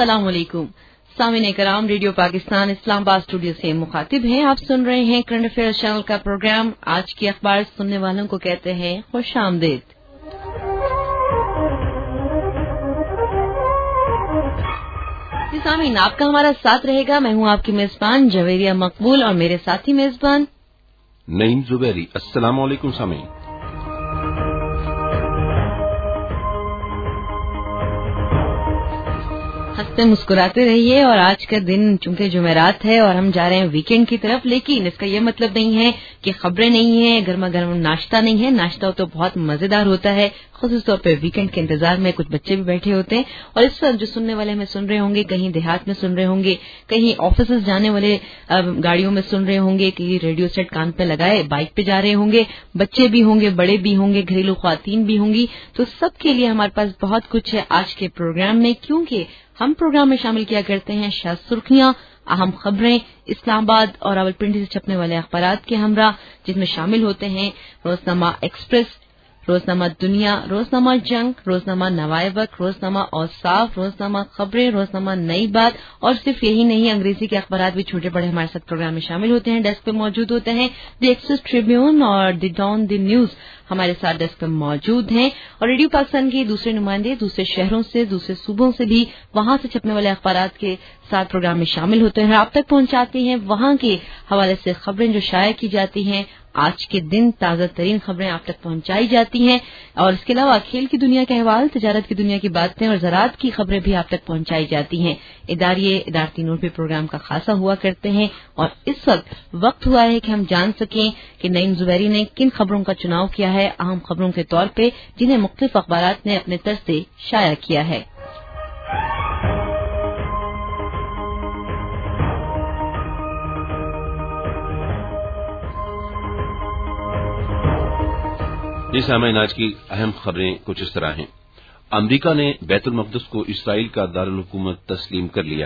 अस्सलाम वालेकुम। सामीन कराम, रेडियो पाकिस्तान इस्लामाबाद स्टूडियो से मुखातिब हैं। आप सुन रहे हैं करंट अफेयर्स चैनल का प्रोग्राम। आज की अखबार सुनने वालों को कहते हैं खुश आमदीद। सामीन, आपका हमारा साथ रहेगा। मैं हूं आपकी मेजबान जवेरिया मकबूल और मेरे साथी मेजबान नईम जुबैरी। अस्सलाम वालेकुम सामीन। हंसते मुस्कुराते रहिए। और आज का दिन चूंकि जुमेरात है और हम जा रहे हैं वीकेंड की तरफ, लेकिन इसका यह मतलब नहीं है कि खबरें नहीं है, गर्मा गर्म नाश्ता नहीं है। नाश्ता तो बहुत मजेदार होता है, खास तौर पे वीकेंड के इंतजार में कुछ बच्चे भी बैठे होते हैं। और इस वक्त जो सुनने वाले हमें सुन रहे होंगे, कहीं देहात में सुन रहे होंगे, कहीं ऑफिस जाने वाले गाड़ियों में सुन रहे होंगे, कहीं रेडियो सेट कान पे लगाए बाइक पे जा रहे होंगे, बच्चे भी होंगे, बड़े भी होंगे, घरेलू ख्वातीन भी होंगी। तो सबके लिए हमारे पास बहुत कुछ है आज के प्रोग्राम में, क्योंकि हम प्रोग्राम में शामिल किया करते हैं शाज़ सुर्खियां, अहम खबरें, इस्लामाबाद और रावलपिंडी से छपने वाले अखबारात के हमरा, जिसमें शामिल होते हैं रोजनामा एक्सप्रेस, रोजनामा दुनिया, रोजनामा जंग, रोजनामा नवाए वक्त, रोजनामा औसाफ, रोजनामा खबरें, रोजनामा नई बात। और सिर्फ यही नहीं, अंग्रेजी के अखबारात भी छोटे बड़े हमारे साथ प्रोग्राम में शामिल होते हैं, डेस्क पे मौजूद होते हैं। द एक्सेस ट्रिब्यून और द डॉन द न्यूज हमारे साथ डेस्क पे मौजूद हैं। और रेडियो पाकिस्तान के दूसरे नुमाइंदे दूसरे शहरों से, दूसरे सूबों से भी वहां से छपने वाले अखबारात के साथ प्रोग्राम में शामिल होते हैं, आप तक पहुंचाते हैं वहां के हवाले से खबरें जो शाया की जाती हैं। आज के दिन ताजा तरीन खबरें आप तक पहुंचाई जाती हैं। और इसके अलावा खेल की दुनिया के अहवाल, तिजारत की दुनिया की बातें और ज़राअत की खबरें भी आप तक पहुंचाई जाती हैं। इदारती नोट भी प्रोग्राम का खासा हुआ करते हैं। और इस वक्त हुआ है कि हम जान सकें कि नईम जुबैरी ने किन खबरों का चुनाव किया है अहम खबरों के तौर पर, जिन्हें मुख्तलिफ अखबारात ने अपने तर्ज से शाया किया है। जी सामीन, आज की अहम खबरें कुछ इस तरह हैं। अमेरिका ने बैतुल मक़दस को इसराइल का दारुल हुकूमत तस्लीम कर लिया।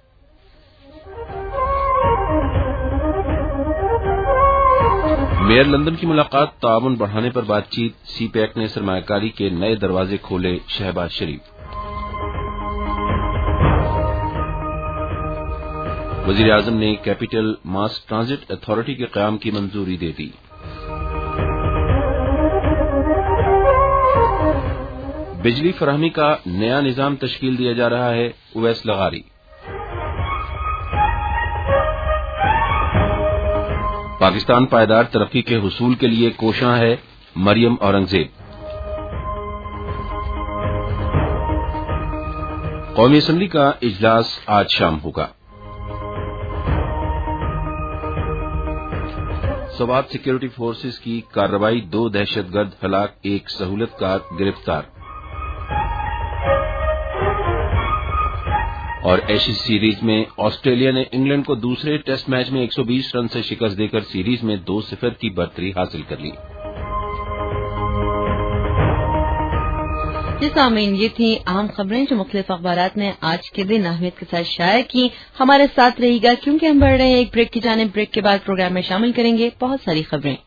मेयर लंदन की मुलाकात, ताउन बढ़ाने पर बातचीत, सीपैक ने सरमायाकारी के नए दरवाजे खोले, शहबाज शरीफ। वजीर आजम ने कैपिटल मास ट्रांजिट अथॉरिटी के क़याम की मंजूरी दे दी। बिजली फराहमी का नया निजाम तश्कील दिया जा रहा है, उवैस लगारी। पाकिस्तान पायदार तरक्की के हुसूल के लिए कोशां है, मरियम औरंगजेब। कौमी असम्बली का इजलास आज शाम होगा। स्वात सिक्योरिटी फोर्सेस की कार्रवाई, 2 दहशतगर्द हलाक, 1 सहूलतकार गिरफ्तार। और एशेज सीरीज में ऑस्ट्रेलिया ने इंग्लैंड को दूसरे टेस्ट मैच में 120 रन से शिकस्त देकर सीरीज में 2-0 की बढ़तरी हासिल कर ली। जी सामीन, ये थी अहम खबरें जो मुख्तलिफ अखबारात ने आज के दिन अहमियत के साथ शाया की। हमारे साथ रहिएगा क्योंकि हम बढ़ रहे हैं एक ब्रेक की जानिब। ब्रेक के बाद प्रोग्राम में शामिल करेंगे बहुत सारी खबरें।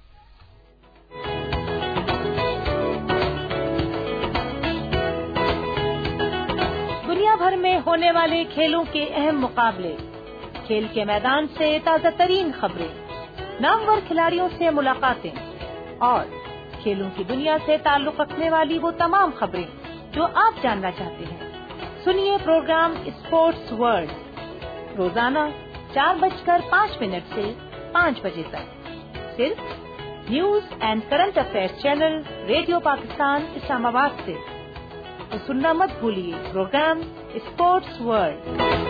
होने वाले खेलों के अहम मुकाबले, खेल के मैदान से ताजा तरीन खबरें, नामवर खिलाड़ियों से मुलाकातें और खेलों की दुनिया से ताल्लुक रखने वाली वो तमाम खबरें जो आप जानना चाहते हैं। सुनिए प्रोग्राम स्पोर्ट्स वर्ल्ड रोजाना 4:05 से 5 बजे तक, सिर्फ news and current affairs channel radio Pakistan Islamabad से। तो सुनना मत भूलिए प्रोग्राम स्पोर्ट्स वर्ल्ड।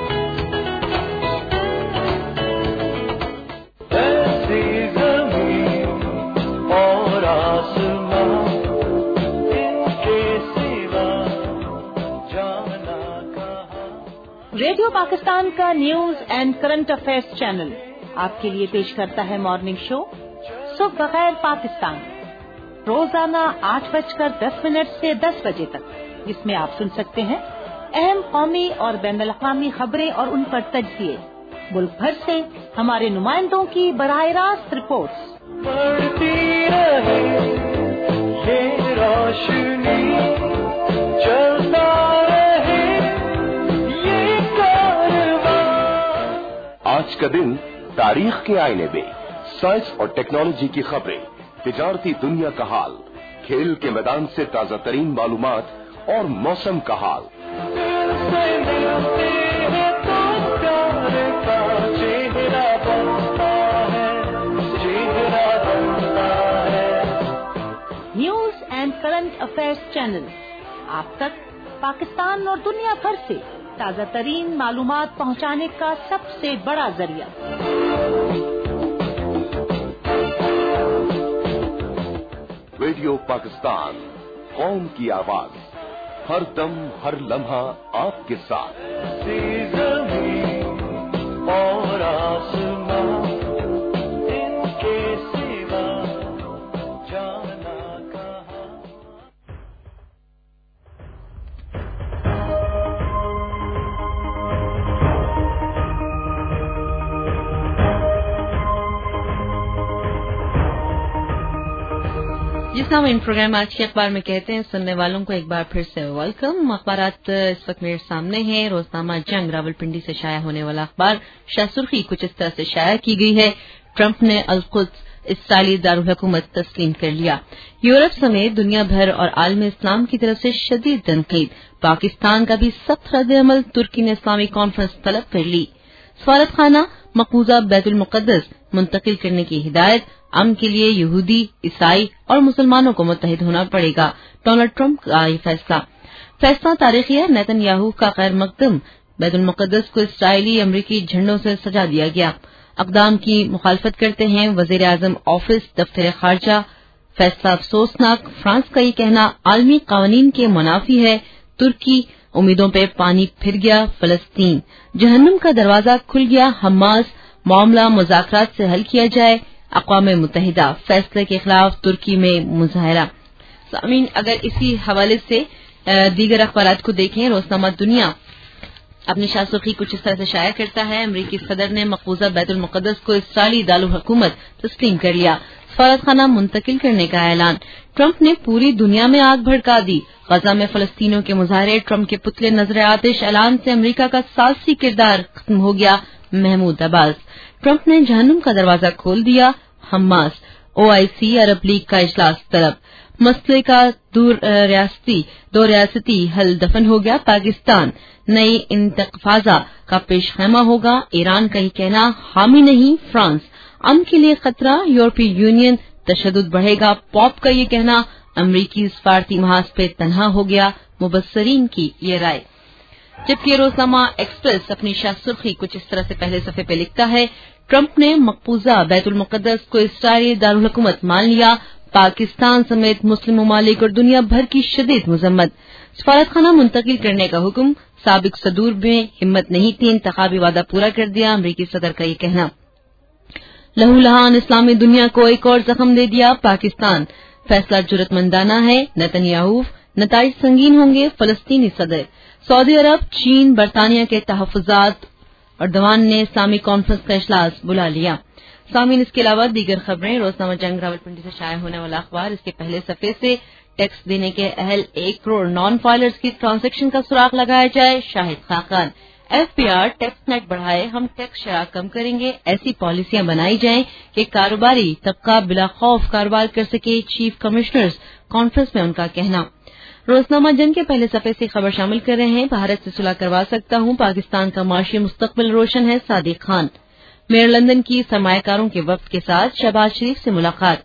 ऐसी ज़मीन और आसमां, इनके सिवा जाना कहाँ। रेडियो पाकिस्तान का news and current affairs channel आपके लिए पेश करता है मॉर्निंग शो सुबह बखैर पाकिस्तान, रोजाना 8:10 से 10 बजे तक, जिसमें आप सुन सकते हैं अहम कौमी और बैनुल-अक़वामी खबरें और उन पर तज्ज़िये, मुल्क भर से हमारे नुमाइंदों की बराह रास्त रिपोर्ट्स। बढ़ती रहे ये रोशनी, चलता रहे ये आज का दिन तारीख के आईने में साइंस और टेक्नोलॉजी की खबरें, तिजारती दुनिया का हाल, खेल के मैदान से ताजा तरीन मालूमात और मौसम का हाल। News and current affairs channel आप तक पाकिस्तान और दुनिया भर से ताजा तरीन मालूमात पहुंचाने का सबसे बड़ा जरिया। रेडियो पाकिस्तान, कौम की आवाज, हर दम हर लम्हा आपके साथ। ज़मीन और आसमां इनके सिवा जाना कहाँ। जिस नाम इन प्रोग्राम आज के अखबार में कहते हैं, सुनने वालों को एक बार फिर से वेलकम। अखबारात इस वक्त मेरे सामने हैं। रोजनामा जंग रावलपिंडी से शाया होने वाला अखबार, शाह-सुर्खी कुछ इस तरह से शाया की गई है। ट्रंप ने अल-कुद्स इस्राइली दारुल हुकूमत तस्लीम कर लिया। यूरोप समेत दुनिया भर और आलम इस्लाम की तरफ से शदीद तनकीद। पाकिस्तान का भी सख्त रद्द-ए-अमल। तुर्की ने इस्लामी कॉन्फ्रेंस तलब कर ली। सफारतखाना मकबूजा बैतुल मुकद्दस मुंतकिल करने की हिदायत। अमन के लिए यहूदी, ईसाई और मुसलमानों को मुत्तहिद होना पड़ेगा। डोनाल्ड ट्रंप का ये फैसला तारीखी है। नेतन्याहू का खैर मकदम बैतुल मुकद्दस को इस्राइली अमरीकी झंडों से सजा दिया गया। अक़दाम की मुखालफत करते हैं वज़ीर आज़म ऑफिस, दफ्तर खारजा। फैसला अफसोसनाक। फ्रांस का ये कहना आलमी कानून के मुनाफी है। तुर्की उम्मीदों पे पानी फिर गया। फलस्तीन जहन्नुम का दरवाजा खुल गया। हमास मामला मुज़ाकरात से हल किया जाए। अक़वाम मुत्तहिदा फैसले के खिलाफ तुर्की में मुजाहरा। सामीन, अगर इसी हवाले से दीगर अखबारात को देखें, रोजनामा दुनिया अपनी शाह-सुर्खी कुछ इस तरह से शाया करता है। अमरीकी सदर ने मकबूजा बैतुल मुकद्दस को इस्राइली दारुल हुकूमत तस्लीम कर लिया। सफारतखाना मुंतकिल करने का ऐलान। ट्रंप ने पूरी दुनिया में आग भड़का दी। गजा में फलस्तीनियों के मुजाहरे। ट्रंप के पुतले नजर आतिश। ऐलान से अमरीका का सालसी किरदार खत्म हो गया। महमूद अब्बास। ट्रंप ने जहन्नुम का दरवाजा खोल दिया। हमास OIC अरब लीग का इजलास तलब। मसले का दो रियासती हल दफन हो गया। पाकिस्तान नई इंतफाजा का पेश खैमा होगा। ईरान का ही कहना हामी नहीं फ्रांस। अमन के लिए खतरा। यूरोपीय यूनियन तशद्दुद बढ़ेगा। पॉप का ये कहना अमरीकी सफारती महाज पे तन्हा हो गया। मुबस्सरीन की ये राय। जबकि रोजनामा एक्सप्रेस अपनी शाह-सुर्खी कुछ इस तरह से पहले सफे पे लिखता है, ट्रंप ने मकबूजा बैतुल मुकद्दस को इस्राइली दारुल हुकूमत मान लिया। पाकिस्तान समेत मुस्लिम ममालिक और दुनिया भर की शदीद मुजम्मत। सफारतखाना मुंतकिल करने का हुक्म। साबिक सदूर में हिम्मत नहीं थी, इंतखाबी वादा पूरा कर दिया। अमरीकी सदर का ये कहना। लहूलहान इस्लामी दुनिया को एक और जख्म दे दिया पाकिस्तान। फैसला जुर्रतमंदाना है। नेतन्याहू नताइज संगीन होंगे। फलस्तीनी सदर। सऊदी अरब, चीन, बरतानिया के तहफ़्फ़ुज़ात अर्दवान ने इस्लामी कॉन्फ्रेंस का इजलास बुला लिया। सामीन, इसके अलावा दीगर खबरें रोजनामा जंग रावलपिंडी से शाया होने वाला अखबार, इसके पहले सफे से टैक्स देने के अहल 1 करोड़ नॉन फाइलर्स की ट्रांजैक्शन का सुराग लगाया जाए। Shahid Khaqan. FBR tax net बढ़ाए, हम टैक्स शरह कम करेंगे। ऐसी पॉलिसियां बनाई जाएं कि कारोबारी तबका बिला खौफ कारोबार कर सके। चीफ कमिश्नर्स कॉन्फ्रेंस में उनका कहना। रोजनामा जंग के पहले सफे से खबर शामिल कर रहे हैं। भारत से सुलह करवा सकता हूं, पाकिस्तान का माशी मुस्तकबिल रोशन है। सादिक खान। मेयर लंदन की सरमायाकारों के वफ्द के साथ शहबाज शरीफ से मुलाकात।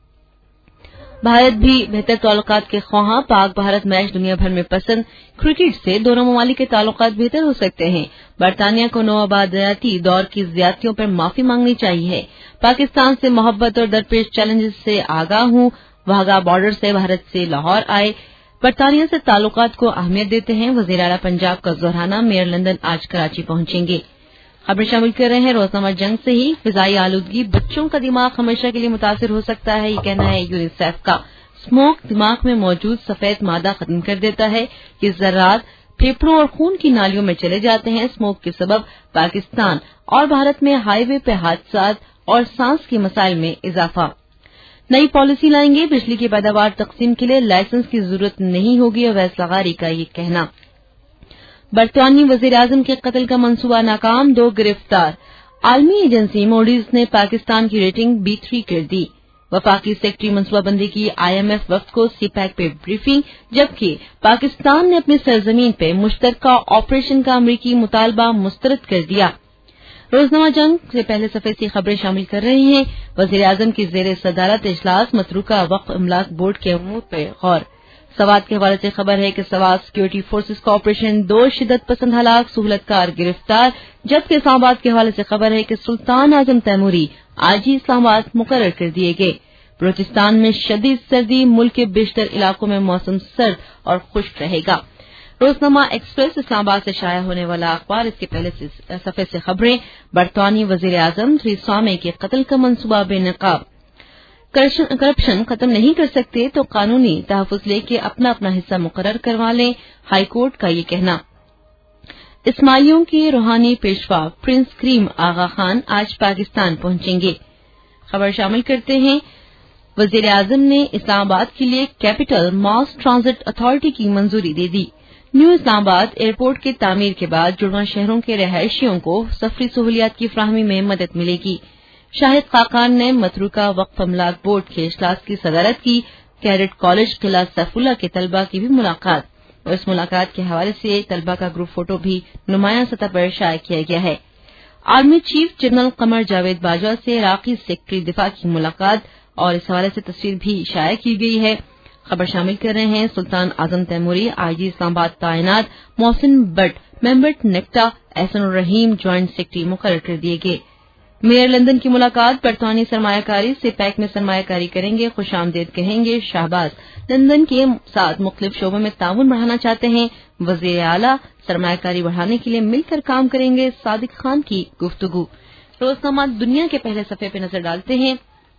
भारत भी बेहतर ताल्लुकात के ख्वाहां। पाक भारत मैच दुनिया भर में पसंद। क्रिकेट से दोनों ममालिक के ताल्लुकात बेहतर हो सकते हैं। बरतानिया को नौआबादियाती दौर की ज्यादतियों पर माफी मांगनी चाहिए। पाकिस्तान से मोहब्बत और दरपेश चैलेंजेस से आगाह हूं। वाघा बॉर्डर से भारत से लाहौर आए। बरतानिया से ताल्लुकात को अहमियत देते हैं। वजीर आला पंजाब का दोहराना। मेयर लंदन आज कराची पहुंचेंगे। खबरें शामिल कर रहे हैं रोजनामा जंग से ही। फिजाई आलूदगी बच्चों का दिमाग हमेशा के लिए मुतासिर हो सकता है, ये कहना है यूनिसेफ का। स्मोक दिमाग में मौजूद सफेद मादा खत्म कर देता है। ये ज़र्रात फेफड़ों और खून की नालियों में चले जाते हैं। स्मोक के सबब पाकिस्तान और भारत में हाईवे पे हादसात और सांस के मसाइल में इजाफा। नई पॉलिसी लाएंगे। बिजली की पैदावार तकसीम के लिए लाइसेंस की जरूरत नहीं होगी। अवैस लगारी का ये कहना। बरतानवी वजीर आजम के कत्ल का मंसूबा नाकाम। 2 गिरफ्तार। عالمی ایجنسی موڈیز نے پاکستان کی ریٹنگ B3 کر دی. وفاقی سیکٹری منصوبہ بندی کی IMF وفد کو سی پیک پہ بریفنگ، جبکہ پاکستان نے اپنی سرزمین پہ مشترکہ آپریشن کا امریکی مطالبہ مسترد کر دیا. روزنامہ جنگ سے پہلے صفحے سے خبریں شامل کر رہے ہیں. وزیر اعظم کی زیر صدارت اجلاس متروکہ وقف املاک بورڈ کے امور پر غور. سوات کے حوالے سے خبر ہے کہ سوات سیکورٹی فورسز کا آپریشن 2 شدت پسند ہلاک، سہولت کار گرفتار، جبکہ اسلام آباد کے حوالے سے خبر ہے کہ سلطان اعظم تیموری آج ہی اسلام آباد مقرر کر دیے گئے. بلوچستان میں شدید سردی، ملک کے بیشتر علاقوں میں موسم سرد اور خشک رہے گا. روزنامہ ایکسپریس اسلام آباد سے شائع ہونے والا اخبار، اس کے پہلے صفحے سے خبریں. برطانوی وزیر اعظم تھریسا مے کے قتل کا منصوبہ بے نقاب. کرپشن ختم نہیں کر سکتے تو قانونی تحفظ لے کے اپنا اپنا حصہ مقرر کروا لیں، ہائی کورٹ کا یہ کہنا. اسماعیلیوں کے روحانی پیشوا پرنس کریم آغا خان آج پاکستان پہنچیں گے. خبر شامل کرتے ہیں. وزیر اعظم نے اسلام آباد کے لیے کیپٹل ماس ٹرانزٹ اتھارٹی کی منظوری دے دی. نیو اسلام آباد ایئرپورٹ کی تعمیر کے بعد جڑواں شہروں کے رہائشیوں کو سفری سہولیات کی فراہمی میں مدد ملے گی. شاہد خاقان نے متروکہ وقف املاک بورڈ کے اجلاس کی صدارت کی. Cadet college Qila Saifullah کے طلبہ کی بھی ملاقات، اور اس ملاقات کے حوالے سے طلبہ کا گروپ فوٹو بھی نمایاں سطح پر شائع کیا گیا ہے. Army chief general Qamar Javed Bajwa سے عراقی سیکرٹری دفاع کی ملاقات، اور اس حوالے سے تصویر بھی شائع کی گئی ہے. خبر شامل کر رہے ہیں. سلطان اعظم تیموری آئی اسلام آباد تعینات، محسن بٹ ممبرٹ نیکٹا، احسن الرحیم جوائنٹ سیکرٹری مقرر کر دیے گئے. میئر لندن کی ملاقات، برطانوی سرمایہ کاری سے پیک میں سرمایہ کاری کریں گے، خوش آمدید کہیں گے. شہباز لندن کے ساتھ مختلف شعبوں میں تعاون بڑھانا چاہتے ہیں. وزیر اعلیٰ سرمایہ کاری بڑھانے کے لیے مل کر کام کریں گے. صادق خان کی گفتگو. روزنامہ دنیا کے پہلے صفحے پہ نظر ڈالتے ہیں.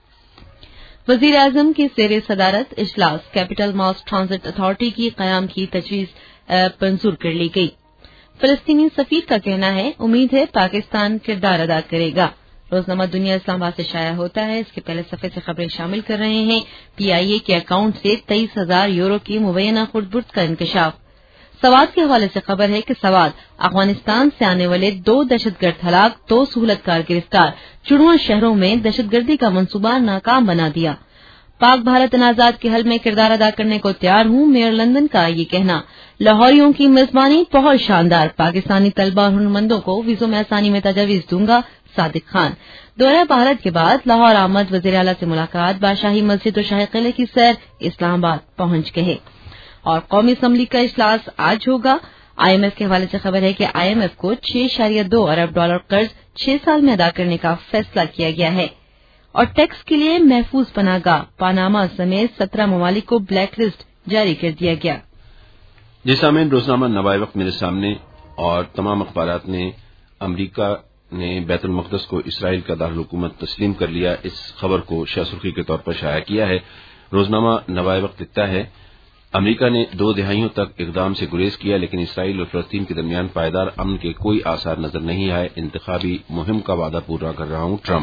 وزیر اعظم کی زیر صدارت اجلاس کیپٹل ماس ٹرانزٹ اتھارٹی کی قیام کی تجویز منظور کر لی گئی. فلسطینی سفیر کا کہنا ہے امید ہے پاکستان کردار ادا کرے گا. روزنامہ دنیا اسلام آباد سے شائع ہوتا ہے. اس کے پہلے صفحے سے خبریں شامل کر رہے ہیں. PIA کے اکاؤنٹ سے 23,000 یورو کی مبینہ خردبرد کا انکشاف. سوات کے حوالے سے خبر ہے کہ سوات افغانستان سے آنے والے 2 دہشت گرد ہلاک، 2 سہولت کار گرفتار. جڑواں شہروں میں دہشت گردی کا منصوبہ ناکام بنا دیا. پاک بھارت تنازعات کے حل میں کردار ادا کرنے کو تیار ہوں، میئر لندن کا یہ کہنا. لاہوریوں کی میزبانی بہت شاندار، پاکستانی طلبہ اور ہنرمندوں کو ویزوں میں آسانی میں تجاویز دوں گا. صادق خان. دورہ بھارت کے بعد لاہور آمد، وزیر اعلیٰ سے ملاقات، بادشاہی مسجد اور شاہی قلعے کی سیر، اسلام آباد پہنچ گئے. اور قومی اسمبلی کا اجلاس آج ہوگا. IMF کے حوالے سے خبر ہے کہ IMF کو $6.2 ارب قرض 6 سال میں ادا کرنے کا فیصلہ کیا گیا ہے. اور ٹیکس کے لیے محفوظ پناہ گاہ پاناما سمیت 17 ممالک کو بلیک لسٹ جاری کر دیا گیا. جی سامعین، روزنامہ نوائے وقت میرے سامنے، اور تمام اخبارات نے امریکہ نے بیت المقدس کو اسرائیل کا دارالحکومت تسلیم کر لیا، اس خبر کو شاہ سرخی کے طور پر شائع کیا ہے. روزنامہ نوائے وقت لکھتا ہے امریکہ نے 2 دہائیوں تک اقدام سے گریز کیا، لیکن اسرائیل اور فلسطین کے درمیان پائیدار امن کے کوئی آثار نظر نہیں آئے. انتخابی مہم کا وعدہ پورا کر رہا ہوں ٹرمپ.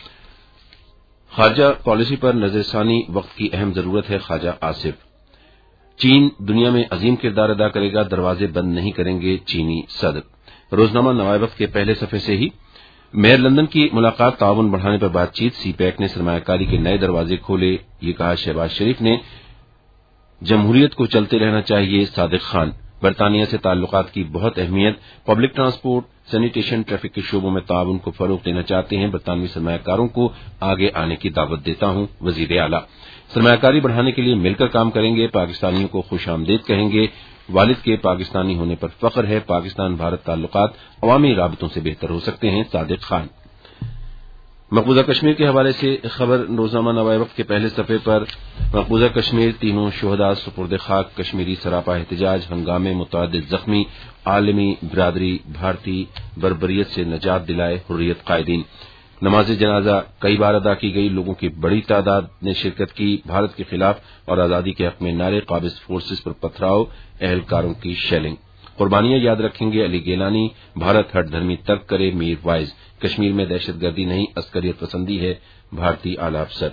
خارجہ پالیسی پر نظر ثانی وقت کی اہم ضرورت ہے، خواجہ آصف. چین دنیا میں عظیم کردار ادا کرے گا، دروازے بند نہیں کریں گے چینی صدر. روزنامہ نوائے وقت کے پہلے صفحے سے ہی میئر لندن کی ملاقات، تعاون بڑھانے پر بات چیت، سی پیک نے سرمایہ کاری کے نئے دروازے کھولے، یہ کہا شہباز شریف نے. جمہوریت کو چلتے رہنا چاہیے، صادق خان. برطانیہ سے تعلقات کی بہت اہمیت، پبلک ٹرانسپورٹ، سینیٹیشن، ٹریفک کے شعبوں میں تعاون کو فروغ دینا چاہتے ہیں. برطانوی سرمایہ کاروں کو آگے آنے کی دعوت دیتا ہوں، وزیر اعلیٰ. سرمایہ کاری بڑھانے کے لیے مل کر کام کریں گے، پاکستانیوں کو خوش آمدید کہیں گے. والد کے پاکستانی ہونے پر فخر ہے، پاکستان بھارت تعلقات عوامی رابطوں سے بہتر ہو سکتے ہیں، صادق خان. مقبوضہ کشمیر کے حوالے سے خبر روزنامہ نوائے وقت کے پہلے صفحے پر. مقبوضہ کشمیر، تینوں شہداء سپرد خاک، کشمیری سراپا احتجاج، ہنگامے، متعدد زخمی، عالمی برادری بھارتی بربریت سے نجات دلائے، حریت قائدین. نماز جنازہ کئی بار ادا کی گئی، لوگوں کی بڑی تعداد نے شرکت کی. بھارت کے خلاف اور آزادی کے حق میں نعرے، قابض فورسز پر پتھراؤ، اہلکاروں کی شیلنگ. قربانیاں یاد رکھیں گے علی گیلانی، بھارت ہٹ دھرمی ترک کرے میر وائز. کشمیر میں دہشت گردی نہیں، عسکریت پسندی ہے، بھارتی اعلی افسر.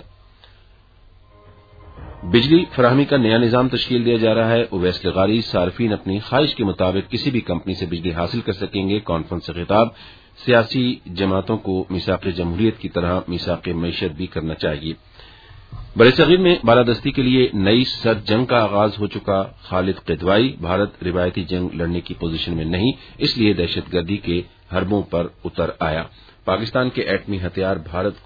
بجلی فراہمی کا نیا نظام تشکیل دیا جا رہا ہے. اویس لغاری، صارفین اپنی خواہش کے مطابق کسی بھی کمپنی سے بجلی حاصل کر سکیں گے. کانفرنس سے خطاب. سیاسی جماعتوں کو میثاق جمہوریت کی طرح میثاق معیشت بھی کرنا چاہیے۔ برصغیر میں بالادستی کے لیے نئی سرد جنگ کا آغاز ہو چکا۔ خالد قدوائی، بھارت روایتی جنگ لڑنے کی پوزیشن میں نہیں، اس لیے دہشت گردی کے حربوں پر اتر آیا۔ پاکستان کے ایٹمی ہتھیار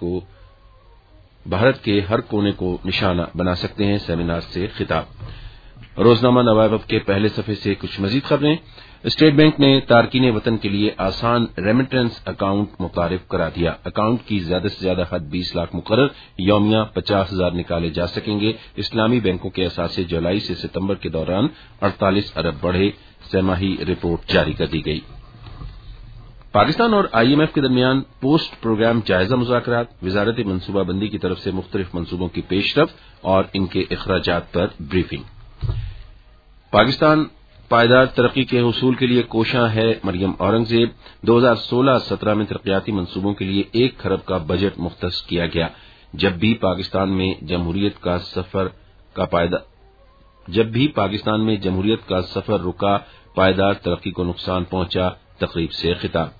بھارت کے ہر کونے کو نشانہ بنا سکتے ہیں، سیمینار سے خطاب۔ روزنامہ نوائے وقت کے پہلے صفحے سے کچھ مزید خبریں۔ اسٹیٹ بینک نے تارکین وطن کے لیے آسان ریمیٹنس اکاؤنٹ متعارف کرا دیا۔ اکاؤنٹ کی زیادہ سے زیادہ حد 20 لاکھ مقرر، یومیہ 50,000 نکالے جا سکیں گے۔ اسلامی بینکوں کے اثاثے جولائی سے ستمبر کے دوران 48 ارب بڑھے، سہ ماہی رپورٹ جاری کر دی گئی۔ پاکستان اور IMF کے درمیان پوسٹ پروگرام جائزہ مذاکرات، وزارت منصوبہ بندی کی طرف سے مختلف منصوبوں کی پیش رفت اور ان کے اخراجات پر بریفنگ۔ پاکستان پائیدار ترقی کے حصول کے لیے کوشاں ہے، مریم اورنگزیب۔ 2016-17 میں ترقیاتی منصوبوں کے لیے 1 کھرب کا بجٹ مختص کیا گیا۔ جب بھی پاکستان میں جمہوریت کا سفر رکا، پائیدار ترقی کو نقصان پہنچا، تقریب سے خطاب۔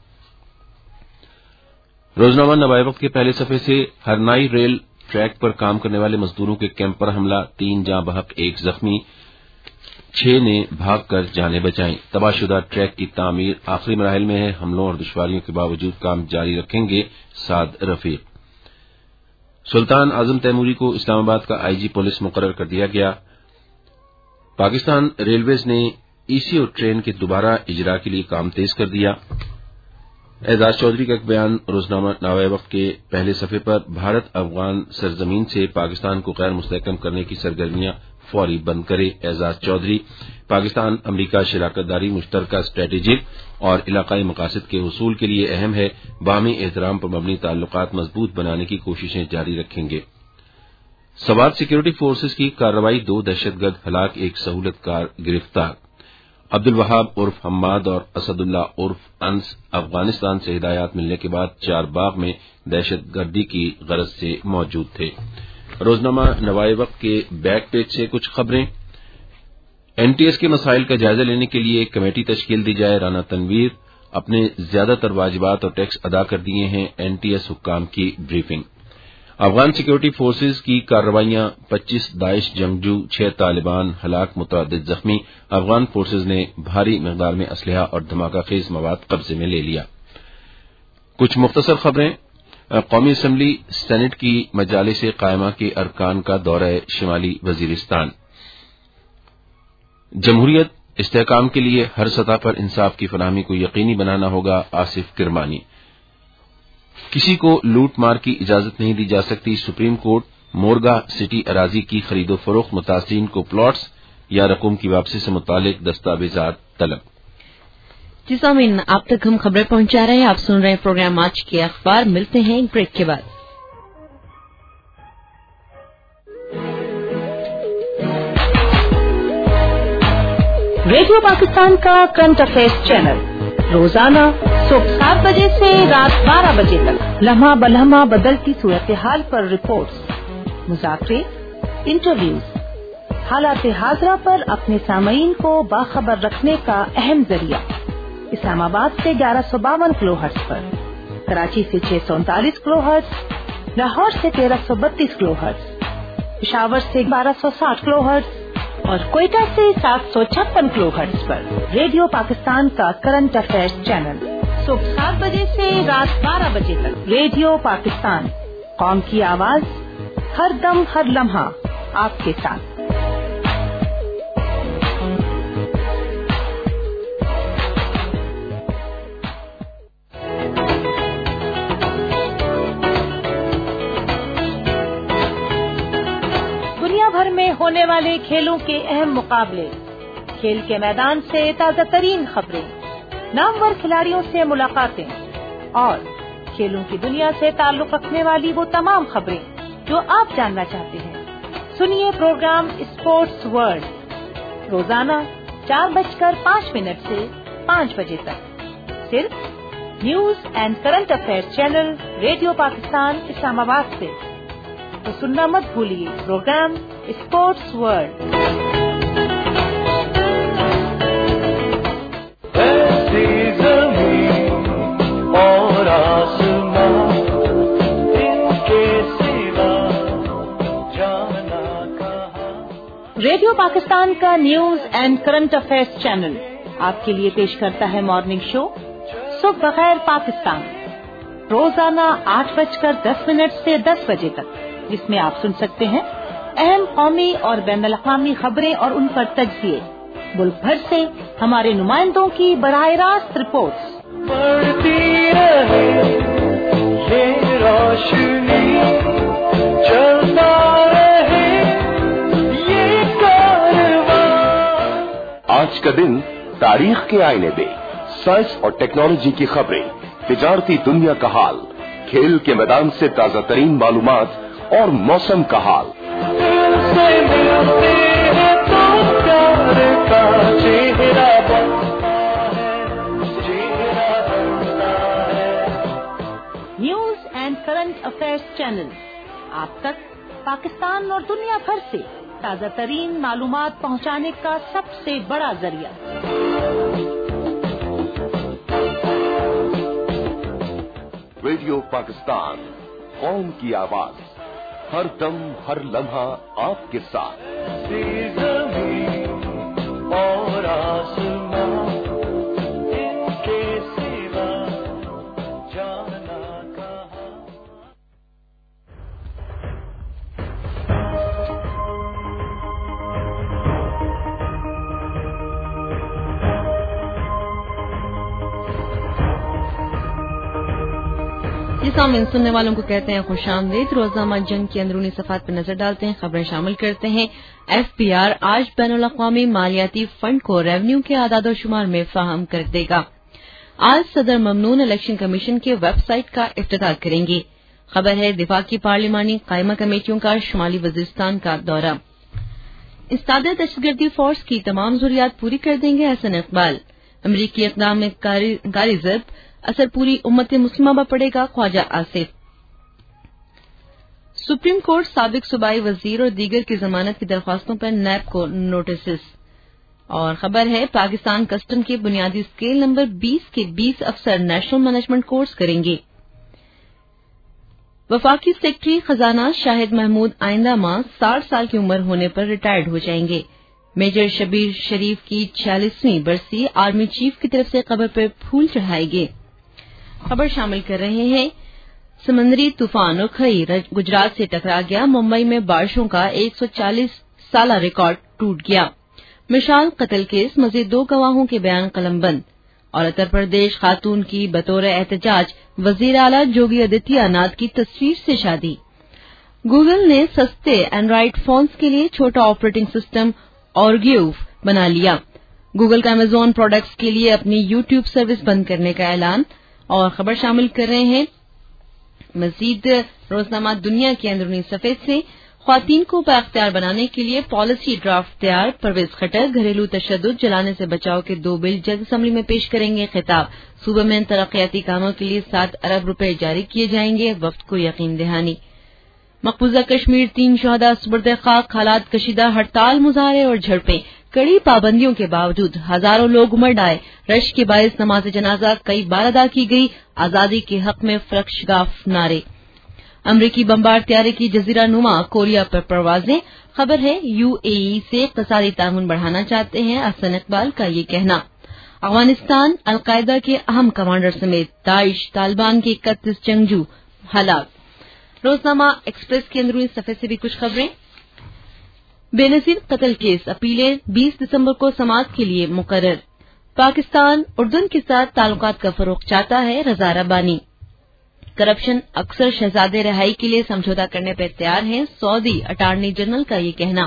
روزنامہ نوائے وقت کے پہلے صفحے سے ہرنائی ریل ٹریک پر کام کرنے والے مزدوروں کے کیمپ پر حملہ، 3 جاں بحق 1 زخمی، 6 نے بھاگ کر جانیں بچائیں۔ تباہ شدہ ٹریک کی تعمیر آخری مراحل میں ہے، حملوں اور دشواریوں کے باوجود کام جاری رکھیں گے سعد رفیق۔ سلطان اعظم تیموری کو اسلام آباد کا IG پولیس مقرر کر دیا گیا۔ پاکستان ریلویز نے ECO ٹرین کے دوبارہ اجرا کے لیے کام تیز کر دیا۔ اعزاز چودھری کا ایک بیان روزنامہ نوائے وقت کے پہلے صفحے پر، بھارت افغان سرزمین سے پاکستان کو غیر مستحکم کرنے کی سرگرمیاں فوری بند کرے۔ اعزاز چودھری، پاکستان امریکہ شراکت داری مشترکہ اسٹریٹجک اور علاقائی مقاصد کے حصول کے لیے اہم ہے، باہمی احترام پر مبنی تعلقات مضبوط بنانے کی کوششیں جاری رکھیں گے۔ سوات سیکورٹی فورسز کی کارروائی، 2 دہشت گرد ہلاک، 1 سہولت کار گرفتار۔ عبد الوہاب عرف حماد اور اسد اللہ عرف انس افغانستان سے ہدایات ملنے کے بعد 4 باغ میں دہشت گردی کی غرض سے موجود تھے۔ روزنامہ نوائے وقت کے بیک پیج سے کچھ خبریں۔ NTS کے مسائل کا جائزہ لینے کے لیے ایک کمیٹی تشکیل دی جائے، رانا تنویر۔ اپنے زیادہ تر واجبات اور ٹیکس ادا کر دیے ہیں، NTS حکام کی بریفنگ۔ افغان سیکورٹی فورسز کی کارروائیاں، 25 داعش جنگجو، 6 طالبان ہلاک، متعدد زخمی۔ افغان فورسز نے بھاری مقدار میں اسلحہ اور دھماکہ خیز مواد قبضے میں لے لیا۔ کچھ مختصر خبریں۔ قومی اسمبلی سینٹ کی مجالس قائمہ کے ارکان کا دورہ شمالی وزیرستان۔ جمہوریت استحکام کے لیے ہر سطح پر انصاف کی فراہمی کو یقینی بنانا ہوگا، آصف کرمانی۔ کسی کو لوٹ مار کی اجازت نہیں دی جا سکتی، سپریم کورٹ۔ مورگا سٹی اراضی کی خرید و فروخت، متاثرین کو پلاٹس یا رقوم کی واپسی سے متعلق دستاویزات طلب۔ جی سامعین، آپ تک ہم خبریں پہنچا رہے ہیں، آپ سن رہے ہیں پروگرام آج کے اخبار۔ ملتے ہیں ایک بریک کے بعد۔ ریڈیو پاکستان کا کرنٹ افیئرز چینل روزانہ صبح 7 بجے سے رات 12 بجے تک لمحہ بلمحہ بدلتی صورتحال پر رپورٹس، مذاکرے، انٹرویوز، حالات حاضرہ پر اپنے سامعین کو باخبر رکھنے کا اہم ذریعہ۔ اسلام آباد سے 1152 کلو ہرٹز پر، کراچی سے 639 کلو ہرٹز، لاہور سے 1332 کلو ہرٹز، پشاور سے 1260 کلو ہرٹز اور کوئٹہ سے 756 کلو ہرٹز پر ریڈیو پاکستان کا کرنٹ افیئرز چینل صبح 7 بجے سے رات 12 بجے تک۔ ریڈیو پاکستان، قوم کی آواز، ہر دم ہر لمحہ آپ کے ساتھ۔ بھر میں ہونے والے کھیلوں کے اہم مقابلے، کھیل کے میدان سے تازہ ترین خبریں، نامور کھلاڑیوں سے ملاقاتیں اور کھیلوں کی دنیا سے تعلق رکھنے والی وہ تمام خبریں جو آپ جاننا چاہتے ہیں، سنیے پروگرام اسپورٹس ورلڈ روزانہ 4:05 سے 5 بجے تک، صرف news and current affair channel radio Pakistan Islamabad سے۔ تو سننا مت بھولیے پروگرام اسپورٹس ورلڈ۔ ایسی زمین اور रेडियो पाकिस्तान का news and current affairs channel आपके लिए पेश करता है मॉर्निंग शो सुबह बखैर पाकिस्तान, रोजाना 8:10 से 10 बजे तक, जिसमें आप सुन सकते हैं अहम कौमी और बैनुल-अक़वामी खबरें और उन पर तज्ज़िये, मुल्क भर से हमारे नुमाइंदों की बराह रास्त रिपोर्ट्स। बढ़ती रहे ये रोशनी, चलता रहे ये कारवां। आज का दिन तारीख के आईने में साइंस और टेक्नोलॉजी की खबरें, तिजारती दुनिया का हाल, खेल के मैदान से ताजा तरीन मालूमात और मौसम का हाल। दिल से मिलते हैं तो प्यार का चेहरा बनता है, चेहरा बनता है। News and current affairs channel आप तक पाकिस्तान और दुनिया भर से ताजा तरीन मालूमात पहुंचाने का सबसे बड़ा जरिया। रेडियो पाकिस्तान, कौम की आवाज, हर दम हर लम्हा आपके साथ। ज़मीन और आसमां, इनके सिवा जाना कहाँ। ये सामीन सुनने वालों को कहते हैं खुशामदीद। रोज़नामा जंग की अंदरूनी सफ़ात पर नजर डालते हैं, खबरें शामिल करते हैं। FBR आज बैनुल-अक़वामी मालियाती फंड को रेवेन्यू के आदाद-ओ-शुमार में फाहम कर देगा। आज सदर ममनून इलेक्शन कमीशन के वेबसाइट का इफ्तिताह करेंगे। खबर है दिफा की पार्लिमानी कायमा कमेटियों का शुमाली वज़ीरिस्तान का दौरा। इस्तादे दहशतगर्दी फोर्स की तमाम ज़रूरियात पूरी कर देंगे हसन इकबाल। अमरीकी इक़दाम में गालिज़ब असर पूरी उम्मत मुस्लिमा पर पड़ेगा, ख्वाजा आसिफ। सुप्रीम कोर्ट साबिक सूबाई वजीर और दीगर की जमानत की दरख्वास्तों पर नैब को नोटिस। और खबर है पाकिस्तान कस्टम के बुनियादी स्केल नंबर 20 के 20 अफसर नेशनल मैनेजमेंट कोर्स करेंगे। वफाकी सेक्रेटरी खजाना शाहिद महमूद आइंदा माह 60 साल की उम्र होने पर रिटायर्ड हो जाएंगे। मेजर शबीर शरीफ की 46वीं बरसी आर्मी चीफ की तरफ से कब्र पर फूल चढ़ाएंगे। खबर शामिल कर रहे हैं समंदरी तूफान उखई गुजरात से टकरा गया, मुंबई में बारिशों का 140 साला रिकॉर्ड टूट गया। मिशाल कत्ल केस, मजीद 2 गवाहों के बयान कलमबंद। और उत्तर प्रदेश खातून की बतौर एहतजाज वजीर आला योगी आदित्यनाथ की तस्वीर से शादी। गूगल ने सस्ते एंड्रॉइड फोन्स के लिए छोटा ऑपरेटिंग सिस्टम ऑर्ग्यूव बना लिया। गूगल का अमेजोन प्रोडक्ट्स के लिए अपनी यूट्यूब सर्विस बंद करने का ऐलान। और खबर शामिल कर रहे हैं मजीद रोजनामा दुनिया के अंदरूनी सफेद से। ख्वातीन को बाख्तियार बनाने के लिए पॉलिसी ड्राफ्ट तैयार, परवेज खट्टर घरेलू तशद्दुद जलाने से बचाव के 2 बिल जल्द असम्बली में पेश करेंगे। खिताब सूबे में तरक्याती कामों के लिए 7 अरब रुपए जारी किए जाएंगे, वक्त को यकीन दहानी। मकबूजा कश्मीर 3 शहदा सुबर्द खाक, हालात कशीदा, हड़ताल मुजाहरे और झड़पें। कड़ी पाबंदियों के बावजूद हजारों लोग उमड़ आए। रश के बायस नमाज जनाजा कई बार अदा की गई। आजादी के हक में फरशगाफ नारे। अमरीकी बमबार त्यारे की जजीरा नुमा कोरिया पर परवाजें। खबर है UAE से इक़्तिसादी ताउन बढ़ाना चाहते हैं, हसन इकबाल का ये कहना। अफगानिस्तान अलकायदा के अहम कमांडर समेत दाइश तालिबान के 31 जंगजू हलाक। रोजनामा एक्सप्रेस के अंदरूनी सफे से भी कुछ खबरें। बेनजीर कत्ल केस अपीलें 20 दिसंबर को समाअत के लिए मुकर्रर। पाकिस्तान उर्दन के साथ ताल्लुकात का फरोग चाहता है, रज़ा रब्बानी। करप्शन अक्सर शहजादे रिहाई के लिए समझौता करने पर तैयार हैं, सऊदी अटार्नी जनरल का ये कहना।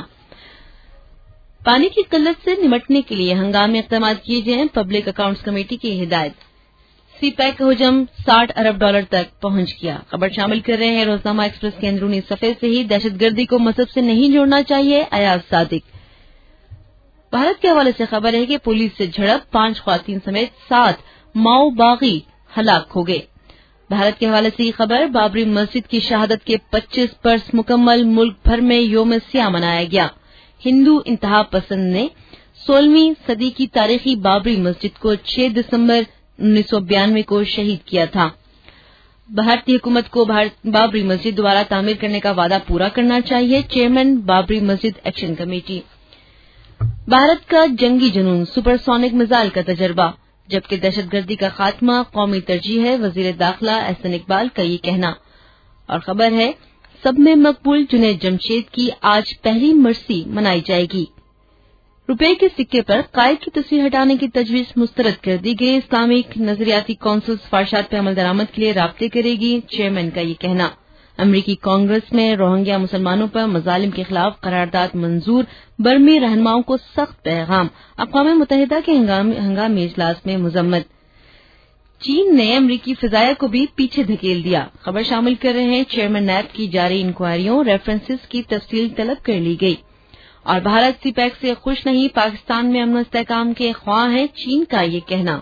पानी की किल्लत से निपटने के लिए हंगामी इक़दाम किए जाएं, पब्लिक अकाउंट्स कमेटी की हिदायत। सीपैक का हुजम $60 अरब तक पहुंच गया। खबर शामिल कर रहे हैं रोजनामा एक्सप्रेस के अंदरूनी सफे से ही। दहशतगर्दी को मजहब से नहीं जोड़ना चाहिए, अयाज सादिक। भारत के हवाले से खबर है कि पुलिस से झड़प, 5 ख्वातीन समेत 7 माओ बागी हलाक हो गए। भारत के हवाले से खबर, बाबरी मस्जिद की शहादत के 25 बरस मुकम्मल, मुल्क भर में योम सियाह मनाया गया। हिंदू इंतहा पसंद ने 16वीं सदी की तारीखी बाबरी मस्जिद को 6 दिसंबर 1992 को शहीद किया था। भारतीय हुकूमत को बाबरी मस्जिद दोबारा तामीर करने का वादा पूरा करना चाहिए, चेयरमैन बाबरी मस्जिद एक्शन कमेटी। भारत का जंगी जुनून, सुपरसोनिक मिसाइल का तजर्बा, जबकि दहशतगर्दी का खात्मा कौमी तरजीह है, वजीर दाखिला एहसन इकबाल का ये कहना। और खबर है, सब में मकबूल जुनैद जमशेद की आज पहली बरसी मनाई जाएगी। रुपये के सिक्के पर कायद की तस्वीर हटाने की तजवीज मुस्तरद कर दी गई। इस्लामिक नजरियाती कौंसिल सिफारिशात पर अमल दरामद के लिए राब्ते करेगी, चेयरमैन का ये कहना। अमरीकी कांग्रेस में रोहिंग्या मुसलमानों पर मजालिम के खिलाफ करारदाद मंजूर, बर्मी रहनुमाओं को सख्त पैगाम, अक़वाम मुत्तहिदा के हंगामी इजलास में मजम्मत। चीन ने अमरीकी फिजाया को भी पीछे धकेल दिया। खबर शामिल कर रहे हैं, चेयरमैन नैब की जारी इंक्वायरियों रेफरेंसेस की तफसील तलब कर ली गई। और भारत सीपैक से खुश नहीं, पाकिस्तान में अमन इस्तेहकाम के ख्वाह है, चीन का ये कहना।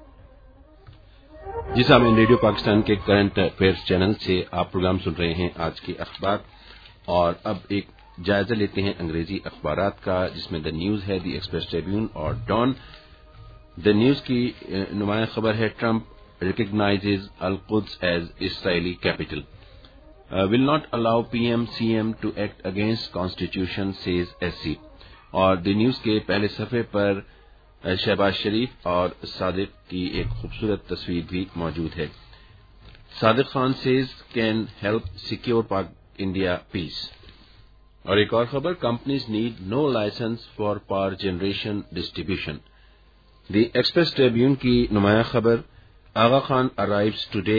जी सामीन, रेडियो पाकिस्तान के करंट अफेयर्स चैनल से आप प्रोग्राम सुन रहे हैं आज के अखबार। और अब एक जायजा लेते हैं अंग्रेजी अखबारात का, जिसमें द न्यूज है, द एक्सप्रेस ट्रिब्यून और डॉन। द न्यूज की नुमाया खबर है, Trump recognises Al Quds as Israeli capital, will not allow PM-CM to act against Constitution, says SC। और द न्यूज के पहले सफे पर शहबाज शरीफ और सादिक की एक खूबसूरत तस्वीर भी मौजूद है। Sadiq Khan says can help secure Pak India peace. और एक और खबर, companies need no licence for power generation distribution. The Express Tribune की नुमाया खबर, Aga Khan arrives today,